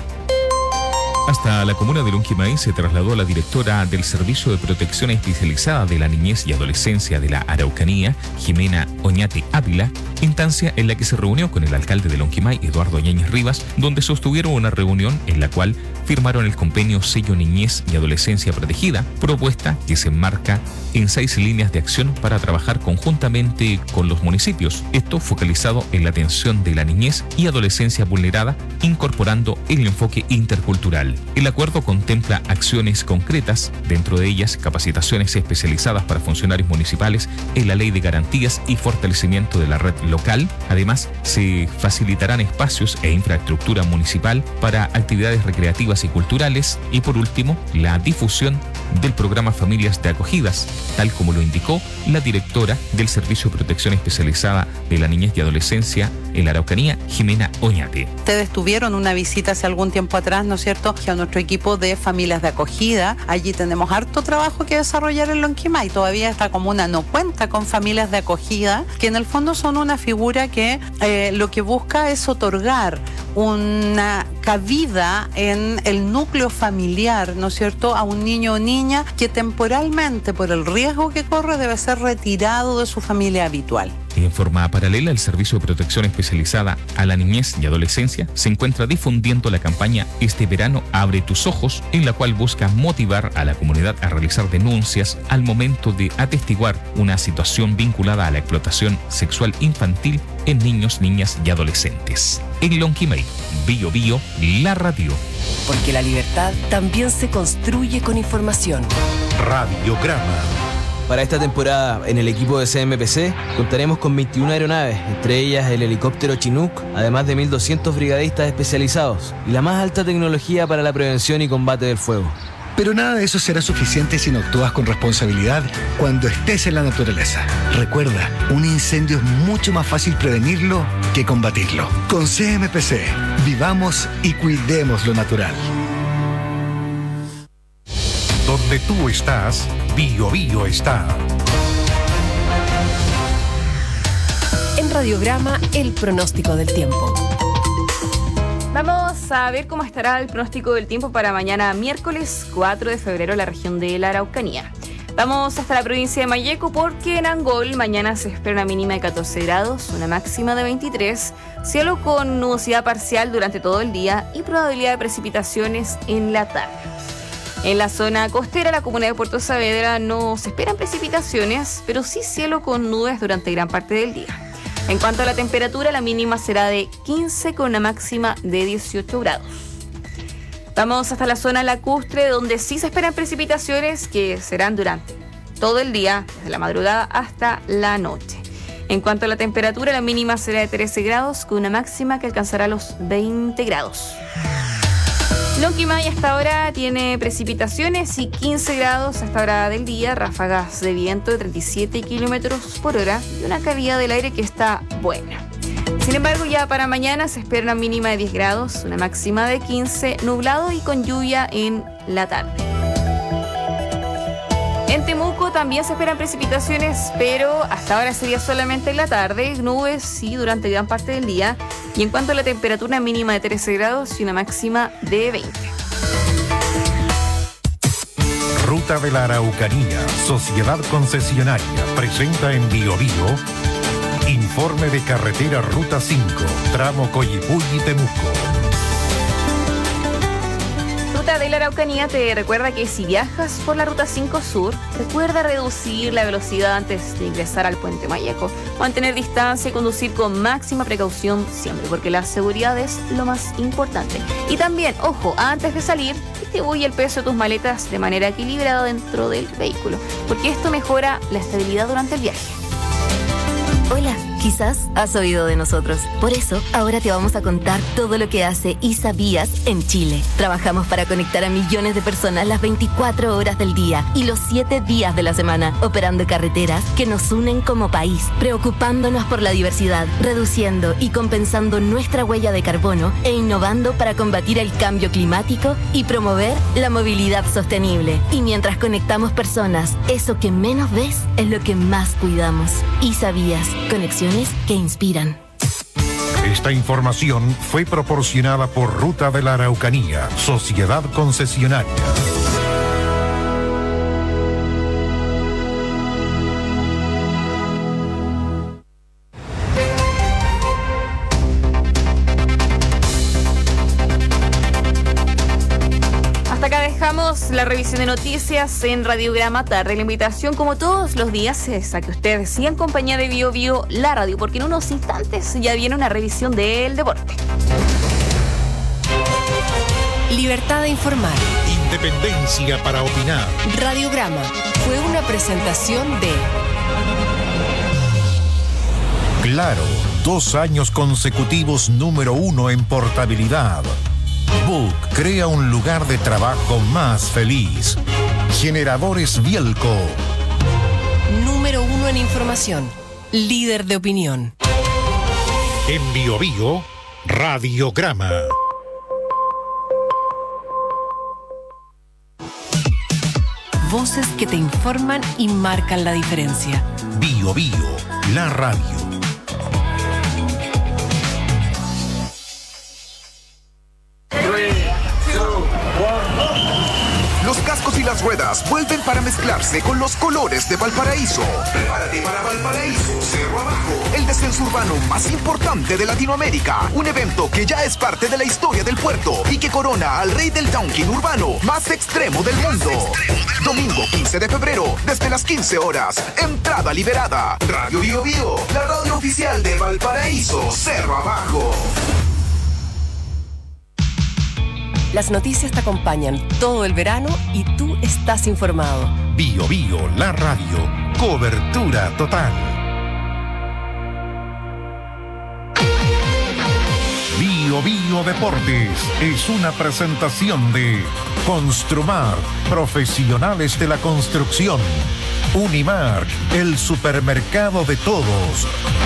Hasta la comuna de Lonquimay se trasladó la directora del Servicio de Protección Especializada de la Niñez y Adolescencia de la Araucanía, Jimena Oñate Ávila, instancia en la que se reunió con el alcalde de Lonquimay, Eduardo Yáñez Rivas, donde sostuvieron una reunión en la cual firmaron el convenio Sello Niñez y Adolescencia Protegida, propuesta que se enmarca en seis líneas de acción para trabajar conjuntamente con los municipios. Esto focalizado en la atención de la niñez y adolescencia vulnerada, incorporando el enfoque intercultural. El acuerdo contempla acciones concretas, dentro de ellas capacitaciones especializadas para funcionarios municipales en la ley de garantías y fortalecimiento de la red local. Además, se facilitarán espacios e infraestructura municipal para actividades recreativas y culturales. Y por último, la difusión del programa Familias de Acogidas, tal como lo indicó la directora del Servicio de Protección Especializada de la Niñez y Adolescencia en la Araucanía, Jimena Oñate. Ustedes tuvieron una visita hace algún tiempo atrás, ¿no es cierto?, a nuestro equipo de familias de acogida. Allí tenemos harto trabajo que desarrollar en Lonquimay. Todavía esta comuna no cuenta con familias de acogida, que en el fondo son una figura que eh, lo que busca es otorgar una cabida en el núcleo familiar, ¿no es cierto?, a un niño o niña que temporalmente, por el riesgo que corre, debe ser retirado de su familia habitual. En forma paralela, el Servicio de Protección Especializada a la Niñez y Adolescencia se encuentra difundiendo la campaña Este Verano Abre Tus Ojos, en la cual busca motivar a la comunidad a realizar denuncias al momento de atestiguar una situación vinculada a la explotación sexual infantil en niños, niñas y adolescentes. En Lonquimay, Bio Bio, la radio. Porque la libertad también se construye con información. Radiograma. Para esta temporada, en el equipo de C M P C, contaremos con veintiuna aeronaves, entre ellas el helicóptero Chinook, además de mil doscientos brigadistas especializados y la más alta tecnología para la prevención y combate del fuego. Pero nada de eso será suficiente si no actúas con responsabilidad cuando estés en la naturaleza. Recuerda, un incendio es mucho más fácil prevenirlo que combatirlo. Con C M P C, vivamos y cuidemos lo natural. Donde tú estás, Bio Bio está. En Radiograma, el pronóstico del tiempo. Vamos a ver cómo estará el pronóstico del tiempo para mañana miércoles cuatro de febrero en la región de la Araucanía. Vamos hasta la provincia de Malleco porque en Angol mañana se espera una mínima de catorce grados, una máxima de veintitrés, cielo con nubosidad parcial durante todo el día y probabilidad de precipitaciones en la tarde. En la zona costera, la comuna de Puerto Saavedra, no se esperan precipitaciones, pero sí cielo con nubes durante gran parte del día. En cuanto a la temperatura, la mínima será de quince con una máxima de dieciocho grados. Vamos hasta la zona lacustre, donde sí se esperan precipitaciones que serán durante todo el día, desde la madrugada hasta la noche. En cuanto a la temperatura, la mínima será de trece grados con una máxima que alcanzará los veinte grados. Lonquimay hasta ahora tiene precipitaciones y quince grados a esta hora del día, ráfagas de viento de treinta y siete kilómetros por hora y una calidad del aire que está buena. Sin embargo, ya para mañana se espera una mínima de diez grados, una máxima de quince, nublado y con lluvia en la tarde. En Temuco también se esperan precipitaciones, pero hasta ahora sería solamente en la tarde, nubes sí durante gran parte del día. Y en cuanto a la temperatura, mínima de trece grados y una máxima de veinte. Ruta de la Araucanía, Sociedad Concesionaria, presenta en Bio Bio informe de carretera Ruta cinco, tramo Coyipulli-Temuco. Ruta de la Araucanía te recuerda que si viajas por la Ruta cinco Sur, recuerda reducir la velocidad antes de ingresar al puente Mayeco, mantener distancia y conducir con máxima precaución siempre, porque la seguridad es lo más importante. Y también, ojo, antes de salir, distribuye el peso de tus maletas de manera equilibrada dentro del vehículo, porque esto mejora la estabilidad durante el viaje. Hola, quizás has oído de nosotros. Por eso, ahora te vamos a contar todo lo que hace ISABías en Chile. Trabajamos para conectar a millones de personas las veinticuatro horas del día y los siete días de la semana, operando carreteras que nos unen como país, preocupándonos por la diversidad, reduciendo y compensando nuestra huella de carbono e innovando para combatir el cambio climático y promover la movilidad sostenible. Y mientras conectamos personas, eso que menos ves es lo que más cuidamos. ISABías. Conexiones que inspiran. Esta información fue proporcionada por Ruta de la Araucanía, Sociedad Concesionaria. La revisión de noticias en Radiograma Tarde. La invitación, como todos los días, es a que ustedes sigan en compañía de Bio Bio, la radio, porque en unos instantes ya viene una revisión del deporte. Libertad de informar. Independencia para opinar. Radiograma fue una presentación de Claro, dos años consecutivos número uno en portabilidad. Book crea un lugar de trabajo más feliz. Generadores Bielco. Número uno en información. Líder de opinión. En Bio Bio, Radiograma. Voces que te informan y marcan la diferencia. Bio Bio, la radio. Los cascos y las ruedas vuelven para mezclarse con los colores de Valparaíso. Prepárate para Valparaíso, Cerro Abajo, el descenso urbano más importante de Latinoamérica. Un evento que ya es parte de la historia del puerto y que corona al rey del downhill urbano más extremo del mundo. Domingo quince de febrero, desde las quince horas. Entrada liberada. Radio Bio Bio, la radio oficial de Valparaíso, Cerro Abajo. Las noticias te acompañan todo el verano y tú estás informado. Bio Bio, la radio. Cobertura total. Bio Bio Deportes es una presentación de Construmar, profesionales de la construcción. Unimark, el supermercado de todos.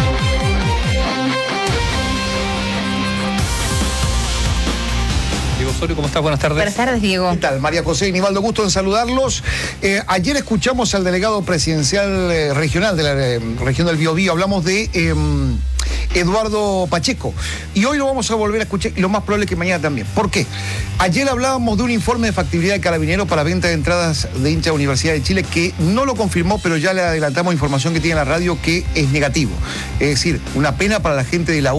Diego Osorio, ¿cómo estás? Buenas tardes. Buenas tardes, Diego. ¿Qué tal? María José y Nivaldo, gusto en saludarlos. Eh, ayer escuchamos al delegado presidencial eh, regional de la eh, región del Biobío, hablamos de eh, Eduardo Pacheco, y hoy lo vamos a volver a escuchar, y lo más probable es que mañana también. ¿Por qué? Ayer hablábamos de un informe de factibilidad de Carabineros para venta de entradas de hincha de Universidad de Chile, que no lo confirmó, pero ya le adelantamos información que tiene la radio que es negativo. Es decir, una pena para la gente de la U que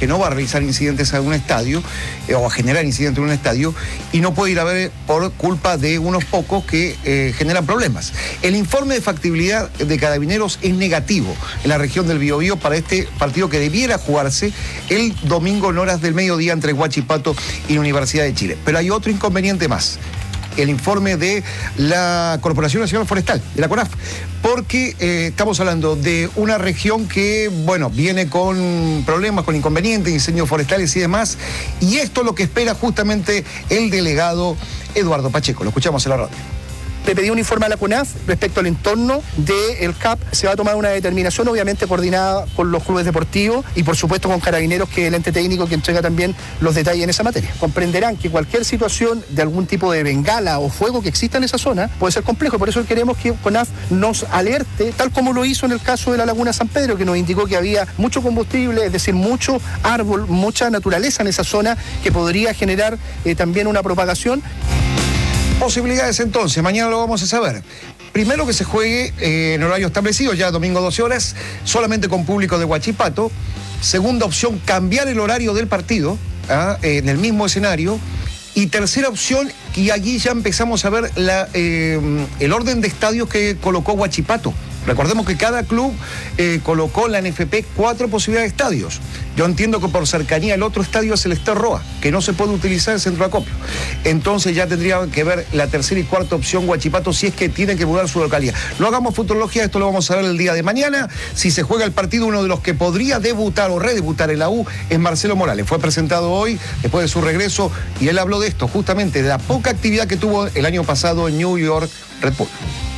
que no va a realizar incidentes a un estadio eh, o a generar incidentes en un estadio y no puede ir a ver por culpa de unos pocos que eh, generan problemas. El informe de factibilidad de Carabineros es negativo en la región del Biobío para este partido que debiera jugarse el domingo en horas del mediodía entre Huachipato y la Universidad de Chile. Pero hay otro inconveniente más. El informe de la Corporación Nacional Forestal, de la CONAF, porque eh, estamos hablando de una región que, bueno, viene con problemas, con inconvenientes, incendios forestales y demás, y esto es lo que espera justamente el delegado Eduardo Pacheco. Lo escuchamos en la radio. Le pedí un informe a la CONAF respecto al entorno del C A P. Se va a tomar una determinación, obviamente coordinada con los clubes deportivos y por supuesto con Carabineros, que es el ente técnico que entrega también los detalles en esa materia. Comprenderán que cualquier situación de algún tipo de bengala o fuego que exista en esa zona puede ser complejo. Por eso queremos que CONAF nos alerte, tal como lo hizo en el caso de la Laguna San Pedro, que nos indicó que había mucho combustible, es decir, mucho árbol, mucha naturaleza en esa zona que podría generar eh, también una propagación. Posibilidades entonces, mañana lo vamos a saber. Primero que se juegue eh, en horario establecido, ya domingo doce horas, solamente con público de Huachipato. Segunda opción, cambiar el horario del partido ¿ah? eh, en el mismo escenario. Y tercera opción, y allí ya empezamos a ver la, eh, el orden de estadios que colocó Huachipato. Recordemos que cada club eh, colocó en la N F P cuatro posibilidades de estadios. Yo entiendo que por cercanía el otro estadio es el Ester Roa, que no se puede utilizar el centro de acopio. Entonces ya tendría que ver la tercera y cuarta opción Huachipato si es que tiene que mudar su localidad. No hagamos futurología, esto lo vamos a ver el día de mañana. Si se juega el partido, uno de los que podría debutar o redebutar en la U es Marcelo Morales. Fue presentado hoy, después de su regreso, y él habló de esto, justamente de la poca actividad que tuvo el año pasado en New York Red Bull.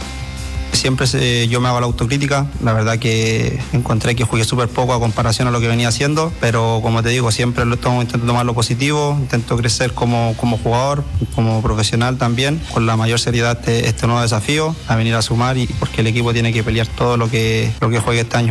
Siempre eh, yo me hago la autocrítica, la verdad que encontré que jugué súper poco a comparación a lo que venía haciendo, pero como te digo, siempre lo tomo, intento tomar lo positivo, intento crecer como, como jugador, como profesional también, con la mayor seriedad este, este nuevo desafío, a venir a sumar y porque el equipo tiene que pelear todo lo que, lo que juegue este año.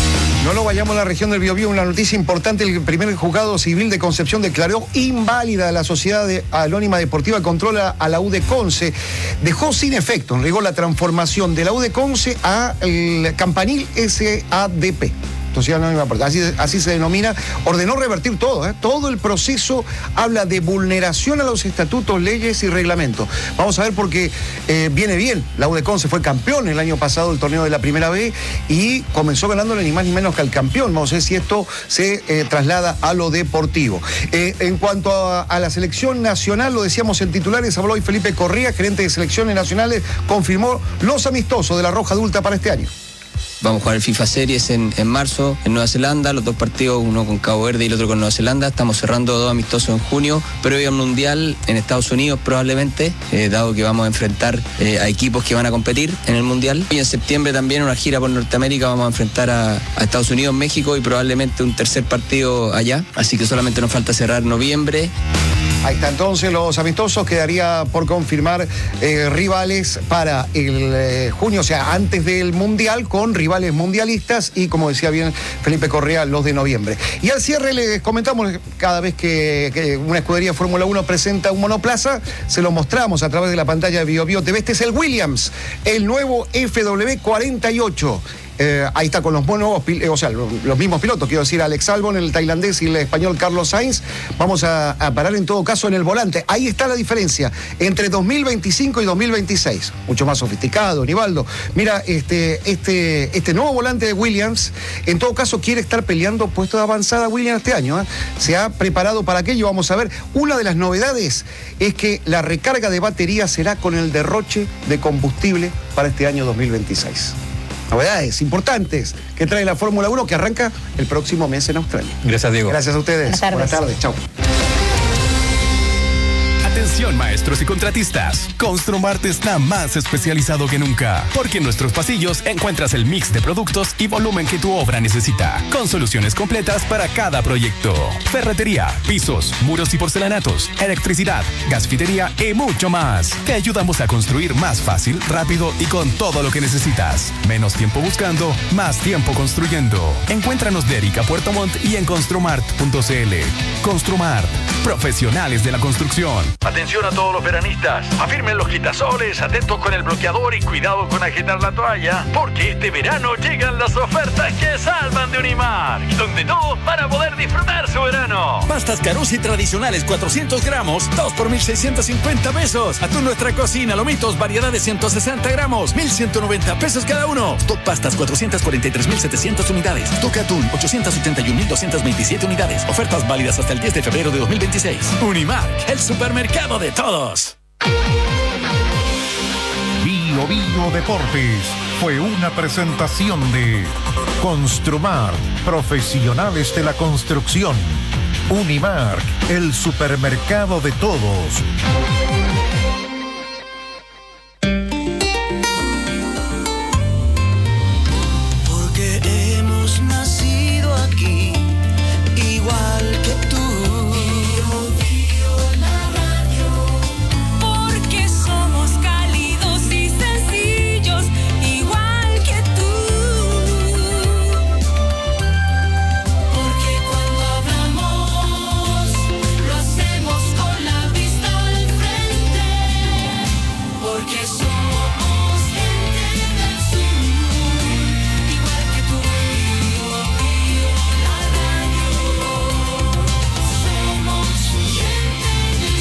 No nos vayamos a la región del Biobío, una noticia importante: el primer juzgado civil de Concepción declaró inválida a la Sociedad de Anónima Deportiva que controla a la U de Conce. Dejó sin efecto, negó la transformación de la U de Conce a el Campanil S A D P. Sociedad Anónima Deportiva, así, así se denomina. Ordenó revertir todo, ¿eh? Todo el proceso habla de vulneración a los estatutos, leyes y reglamentos. Vamos a ver porque eh, viene bien. La U de Conce fue campeón el año pasado del torneo de la Primera B y comenzó ganándole ni más ni menos que al campeón. Vamos a ver si esto se eh, traslada a lo deportivo. Eh, en cuanto a, a la selección nacional, lo decíamos en titulares, habló hoy Felipe Correa, gerente de selecciones nacionales, confirmó los amistosos de la Roja Adulta para este año. Vamos a jugar el FIFA Series en, en marzo en Nueva Zelanda, los dos partidos, uno con Cabo Verde y el otro con Nueva Zelanda. Estamos cerrando dos amistosos en junio, previo al Mundial en Estados Unidos probablemente, eh, dado que vamos a enfrentar eh, a equipos que van a competir en el Mundial. Y en septiembre también una gira por Norteamérica, vamos a enfrentar a, a Estados Unidos, México y probablemente un tercer partido allá. Así que solamente nos falta cerrar noviembre. Ahí está entonces los amistosos, quedaría por confirmar eh, rivales para el eh, junio, o sea, antes del Mundial, con rivales mundialistas y, como decía bien Felipe Correa, los de noviembre. Y al cierre les comentamos, cada vez que, que una escudería Fórmula uno presenta un monoplaza, se lo mostramos a través de la pantalla de BioBio T V. Este es el Williams, el nuevo F W cuarenta y ocho. Eh, ahí está con los nuevos, o sea, los mismos pilotos, quiero decir, Alex Albon, el tailandés, y el español Carlos Sainz. Vamos a, a parar en todo caso en el volante. Ahí está la diferencia entre dos mil veinticinco y dos mil veintiséis. Mucho más sofisticado, Nivaldo. Mira, este, este, este nuevo volante de Williams, en todo caso, quiere estar peleando puestos de avanzada Williams este año. ¿eh? Se ha preparado para aquello. Vamos a ver. Una de las novedades es que la recarga de batería será con el derroche de combustible para este año dos mil veintiséis. Novedades importantes que trae la Fórmula uno, que arranca el próximo mes en Australia. Gracias, Diego. Gracias a ustedes. Buenas tardes. Buenas tardes. Chao. Atención, maestros y contratistas. Construmart está más especializado que nunca, porque en nuestros pasillos encuentras el mix de productos y volumen que tu obra necesita, con soluciones completas para cada proyecto. Ferretería, pisos, muros y porcelanatos, electricidad, gasfitería y mucho más. Te ayudamos a construir más fácil, rápido y con todo lo que necesitas. Menos tiempo buscando, más tiempo construyendo. Encuéntranos de Erika Puerto Montt y en construmart punto c l. Construmart, profesionales de la construcción. Atención a todos los veranistas, afirmen los quitasoles, atentos con el bloqueador y cuidado con agitar la toalla, porque este verano llegan las ofertas que salvan de Unimar. donde todo para poder disfrutar su verano. Pastas Carusi tradicionales cuatrocientos gramos, dos por mil seiscientos cincuenta pesos. Atún Nuestra Cocina, lomitos, variedad de ciento sesenta gramos, mil ciento noventa pesos cada uno. Stock pastas, cuatrocientas cuarenta y tres mil setecientas unidades. Stock atún, ochocientos ochenta y un mil doscientos veintisiete unidades. Ofertas válidas hasta el diez de febrero de dos mil veintiséis. Unimark, el supermercado de todos. Bio Bio Deportes fue una presentación de Construmar, profesionales de la construcción. Unimark, el supermercado de todos. Porque hemos nacido aquí, igual que tú. Porque somos cálidos y sencillos, igual que tú. Porque cuando hablamos, lo hacemos con la vista al frente. Porque somos gente del sur, igual que tú. Bio, bio, la radio. Somos gente del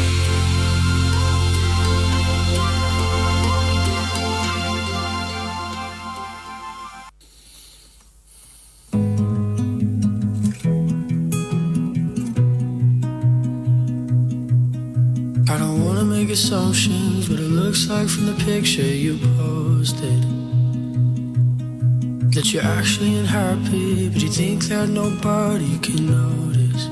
I don't wanna make assumptions, but it looks like from the picture you posted that you're actually unhappy, but you think that nobody can notice.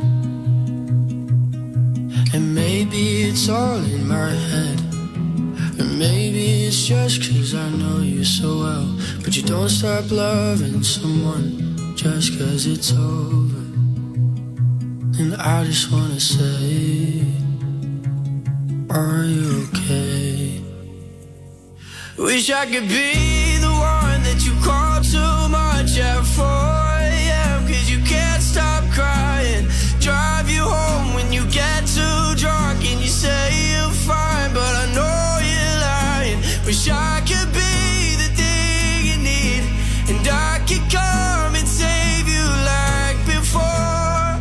And maybe it's all in my head, or maybe it's just 'cause I know you so well. But you don't stop loving someone just 'cause it's over. And I just wanna say, are you okay? Wish I could be the one that you call too much at four a.m. 'Cause you can't stop crying. Drive you home when you get too drunk and you say you're fine, but I know you're lying. Wish I could be the thing you need, and I could come and save you like before.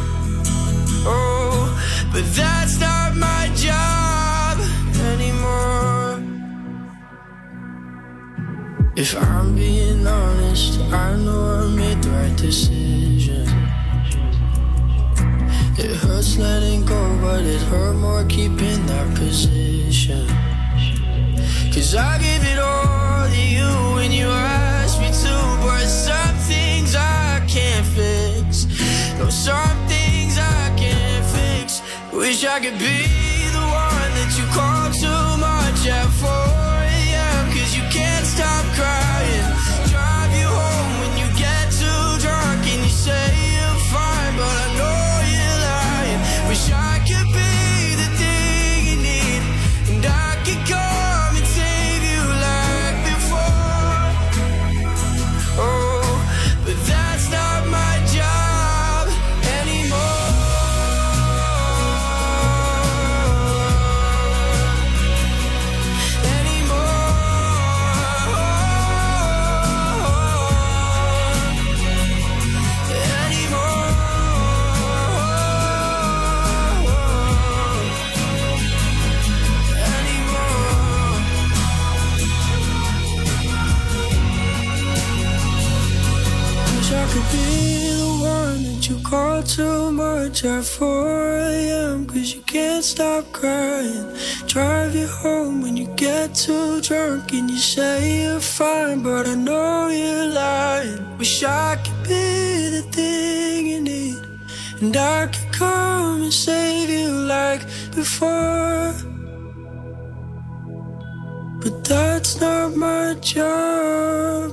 Oh, but that's not my job anymore. If I'm being honest, I know I made the right decision. It hurts letting go, but it hurt more keeping that position. 'Cause I gave it all to you when you asked me to, but some things I can't fix. No, some things I can't fix. Wish I could be the one that you call too much at four a.m. 'Cause you can't stop crying. Drive you home when you get too drunk and you say you're fine, but I know you're lying. Wish I could be the thing you need, and I could come and save you like before. Oh, but that's not my job anymore. I could be the one that you call too much at four a.m. 'Cause you can't stop crying. Drive you home when you get too drunk and you say you're fine, but I know you're lying. Wish I could be the thing you need, and I could come and save you like before. But that's not my job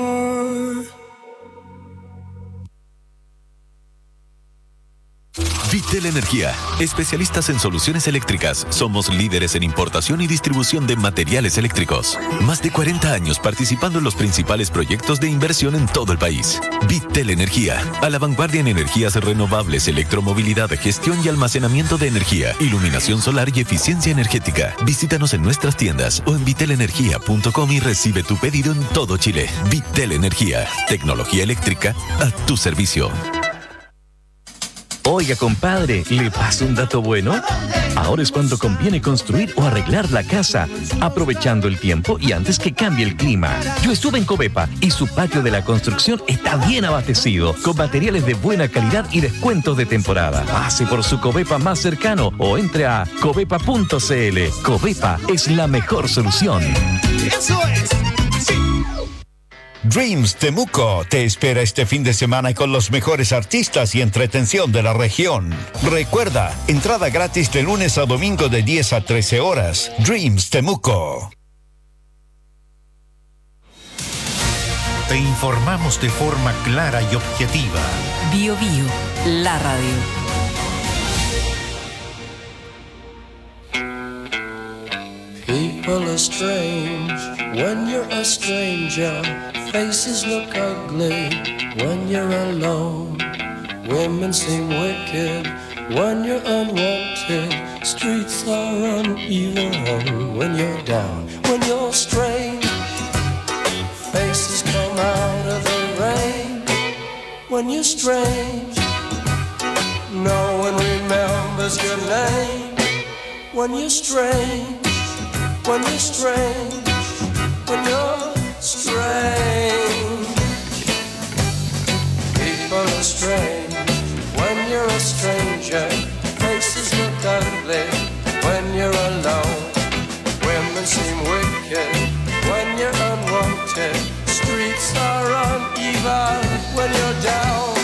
anymore. Vitel Energía, especialistas en soluciones eléctricas. Somos líderes en importación y distribución de materiales eléctricos. Más de cuarenta años participando en los principales proyectos de inversión en todo el país. Vitel Energía, a la vanguardia en energías renovables, electromovilidad, gestión y almacenamiento de energía, iluminación solar y eficiencia energética. Visítanos en nuestras tiendas o en vitel energía punto com y recibe tu pedido en todo Chile. Vitel Energía, tecnología eléctrica a tu servicio. Oiga, compadre, ¿le paso un dato bueno? Ahora es cuando conviene construir o arreglar la casa, aprovechando el tiempo y antes que cambie el clima. Yo estuve en Covepa y su patio de la construcción está bien abastecido, con materiales de buena calidad y descuentos de temporada. Pase por su Covepa más cercano o entre a covepa punto c l. Covepa es la mejor solución. ¡Eso es! ¡Sí! Dreams Temuco te espera este fin de semana con los mejores artistas y entretención de la región. Recuerda, entrada gratis de lunes a domingo de diez a trece horas. Dreams Temuco. Te informamos de forma clara y objetiva. Bio Bio, la radio. People are strange when you're a stranger. Faces look ugly when you're alone. Women seem wicked when you're unwanted. Streets are uneven when you're down. When you're strange, faces come out of the rain. When you're strange, no one remembers your name. When you're strange, when you're strange, when you're strange. People are strange when you're a stranger. Faces look ugly when you're alone. Women seem wicked when you're unwanted. Streets are uneven when you're down.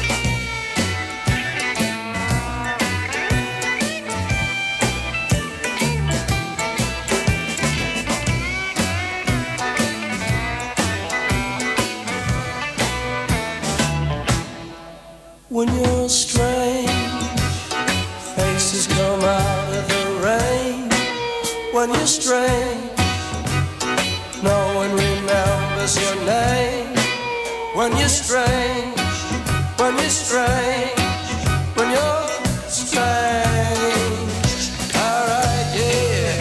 When you're strange, faces come out of the rain. When you're strange, no one remembers your name. When you're strange, when you're strange, when you're strange. Alright, yeah.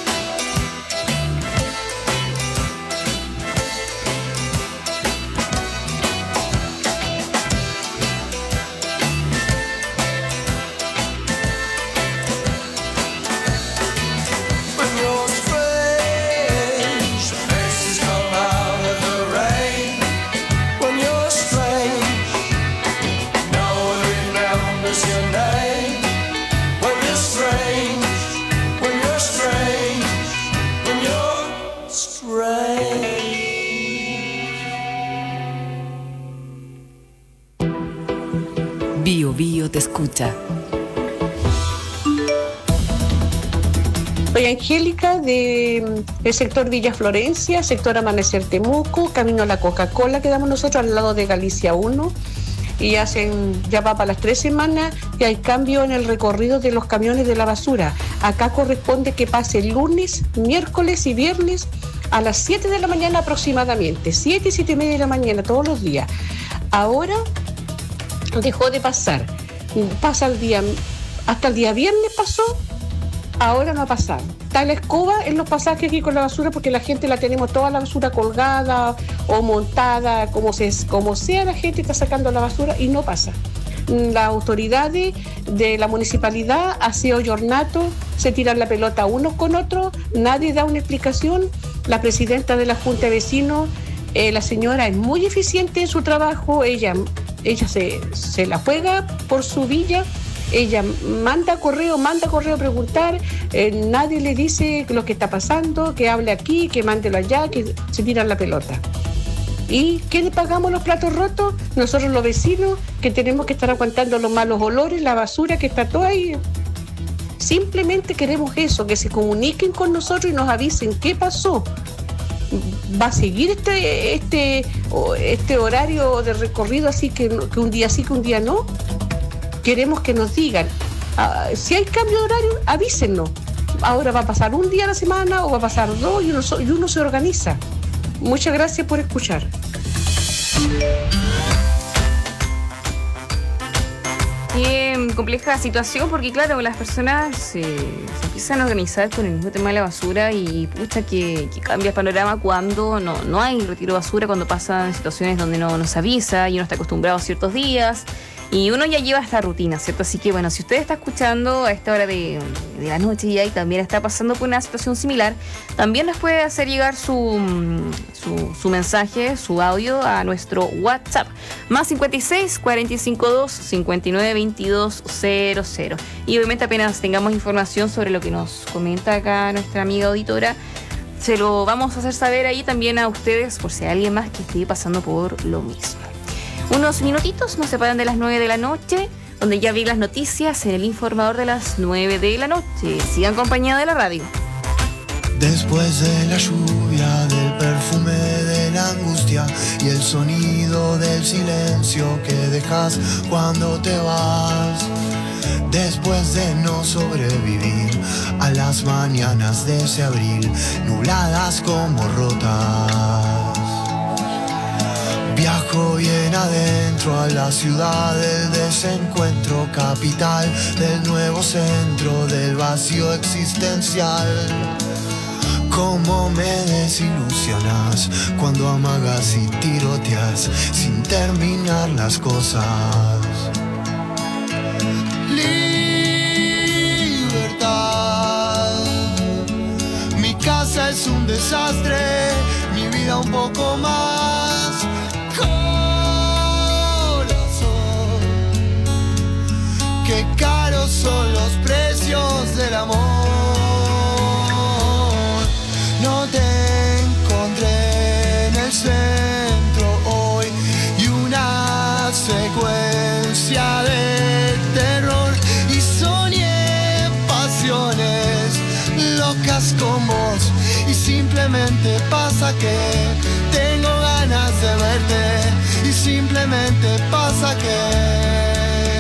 Bio Bio te escucha. Soy Angélica del sector Villa Florencia, sector Amanecer Temuco, camino a la Coca-Cola, quedamos nosotros al lado de Galicia uno. Y hacen, ya va para las tres semanas y hay cambio en el recorrido de los camiones de la basura. Acá corresponde que pase lunes, miércoles y viernes a las siete de la mañana aproximadamente, siete y siete y media de la mañana todos los días. Ahora dejó de pasar, pasa el día, hasta el día viernes pasó, ahora no ha pasado. Está la escoba en los pasajes aquí con la basura porque la gente la tenemos toda la basura colgada o montada, como, se, como sea, la gente está sacando la basura y no pasa. Las autoridades de la municipalidad, aseo y ornato, se tiran la pelota unos con otros, nadie da una explicación. La presidenta de la Junta de Vecinos, eh, la señora es muy eficiente en su trabajo, ella, ella se, se la juega por su villa. Ella manda correo, manda correo a preguntar, eh, nadie le dice lo que está pasando, que hable aquí, que mándelo allá, que se tiran la pelota. ¿Y qué le pagamos los platos rotos? Nosotros los vecinos, que tenemos que estar aguantando los malos olores, la basura que está toda ahí. Simplemente queremos eso, que se comuniquen con nosotros y nos avisen qué pasó. ¿Va a seguir este, este, este horario de recorrido así que, que un día sí, que un día no? queremos que nos digan, uh, si hay cambio de horario, avísennos. Ahora va a pasar un día a la semana o va a pasar dos y uno, y uno se organiza. Muchas gracias por escuchar. Qué compleja situación, porque claro, las personas eh, se empiezan a organizar con el mismo tema de la basura y pucha que, que cambia el panorama cuando no, no hay retiro de basura, cuando pasan situaciones donde no nos avisa y uno está acostumbrado a ciertos días y uno ya lleva esta rutina, ¿cierto? Así que bueno, si usted está escuchando a esta hora de, de la noche y ahí también está pasando por una situación similar, también nos puede hacer llegar su, su, su mensaje, su audio a nuestro WhatsApp, más cincuenta y seis, cuarenta y cinco dos, cincuenta y nueve, veintidós, cero cero. Y obviamente apenas tengamos información sobre lo que nos comenta acá nuestra amiga auditora, se lo vamos a hacer saber ahí también a ustedes por si hay alguien más que esté pasando por lo mismo. Unos minutitos nos separan de las nueve de la noche, donde ya vi las noticias en el informador de las nueve de la noche. Sigan acompañados de la radio. Después de la lluvia, del perfume de la angustia y el sonido del silencio que dejas cuando te vas. Después de no sobrevivir a las mañanas de ese abril, nubladas como rotas. Viajo bien adentro a la ciudad del desencuentro, capital del nuevo centro del vacío existencial. Cómo me desilusionas cuando amagas y tiroteas sin terminar las cosas. Libertad. Mi casa es un desastre, mi vida un poco más. Qué caros son los precios del amor. No te encontré en el centro hoy y una secuencia de terror y soñé pasiones locas con vos y simplemente pasa que tengo ganas de verte y simplemente pasa que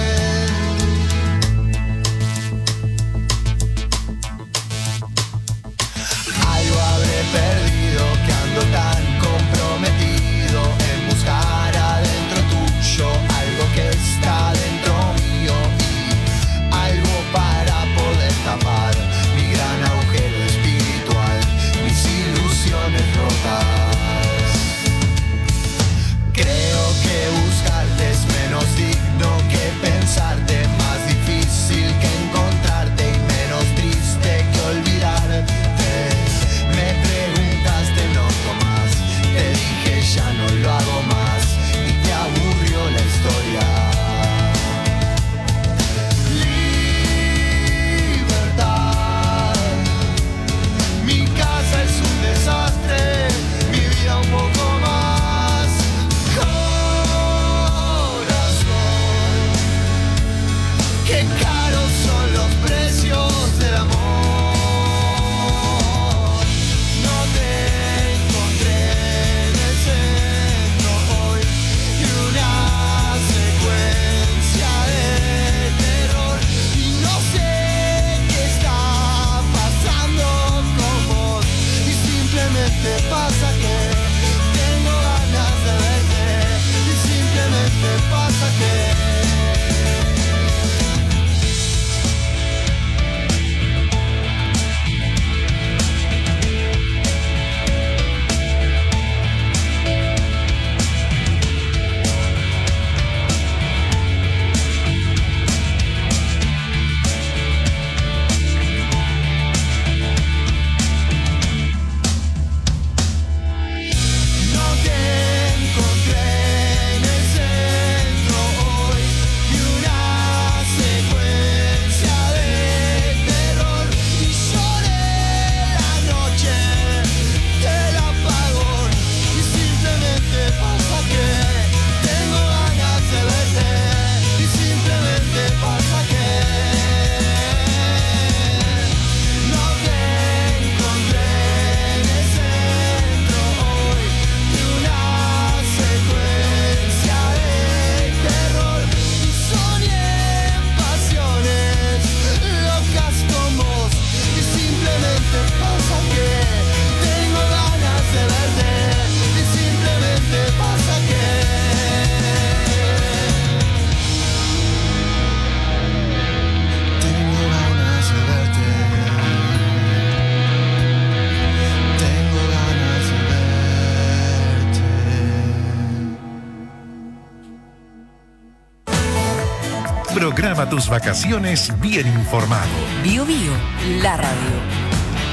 perdido, que ando tan comprometido en buscar adentro tuyo algo que está dentro mío y algo para poder tapar mi gran agujero espiritual, mis ilusiones rotas. Creo que buscarte es menos digno que pensarte, más difícil que encontrarte y menos triste que olvidarte. Me preguntaste no más, te dije ya no lo hago más y te aburrió la historia. Libertad. Mi casa es un desastre, mi vida un poco más. Corazón, qué caros son los precios del amor. Te pasa que tengo ganas de verte y simplemente pasa que no te encontré en el centro. Programa tus vacaciones bien informado. Bio Bio, la radio.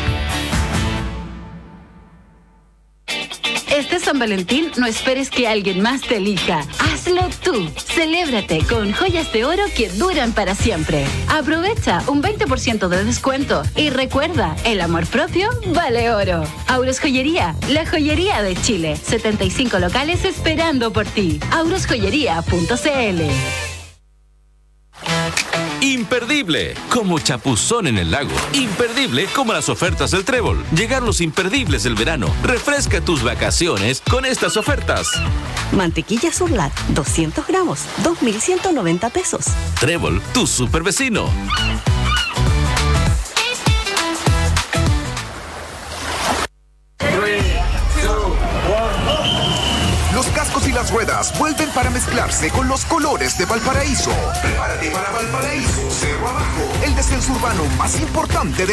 Este San Valentín no esperes que alguien más te elija. Hazlo tú. Celébrate con joyas de oro que duran para siempre. Aprovecha un veinte por ciento de descuento y recuerda, el amor propio vale oro. Auros Joyería, la joyería de Chile. setenta y cinco locales esperando por ti. auros joyería punto c l. Imperdible, como chapuzón en el lago. Imperdible, como las ofertas del Trébol. Llegar los imperdibles del verano. Refresca tus vacaciones con estas ofertas. Mantequilla Surlat, doscientos gramos, dos mil ciento noventa pesos. Trébol, tu super vecino. Los cascos y las ruedas vuelven para mezclarse con los colores de Valparaíso. Prepárate para Valparaíso, Cerro Abajo, el descenso urbano más importante de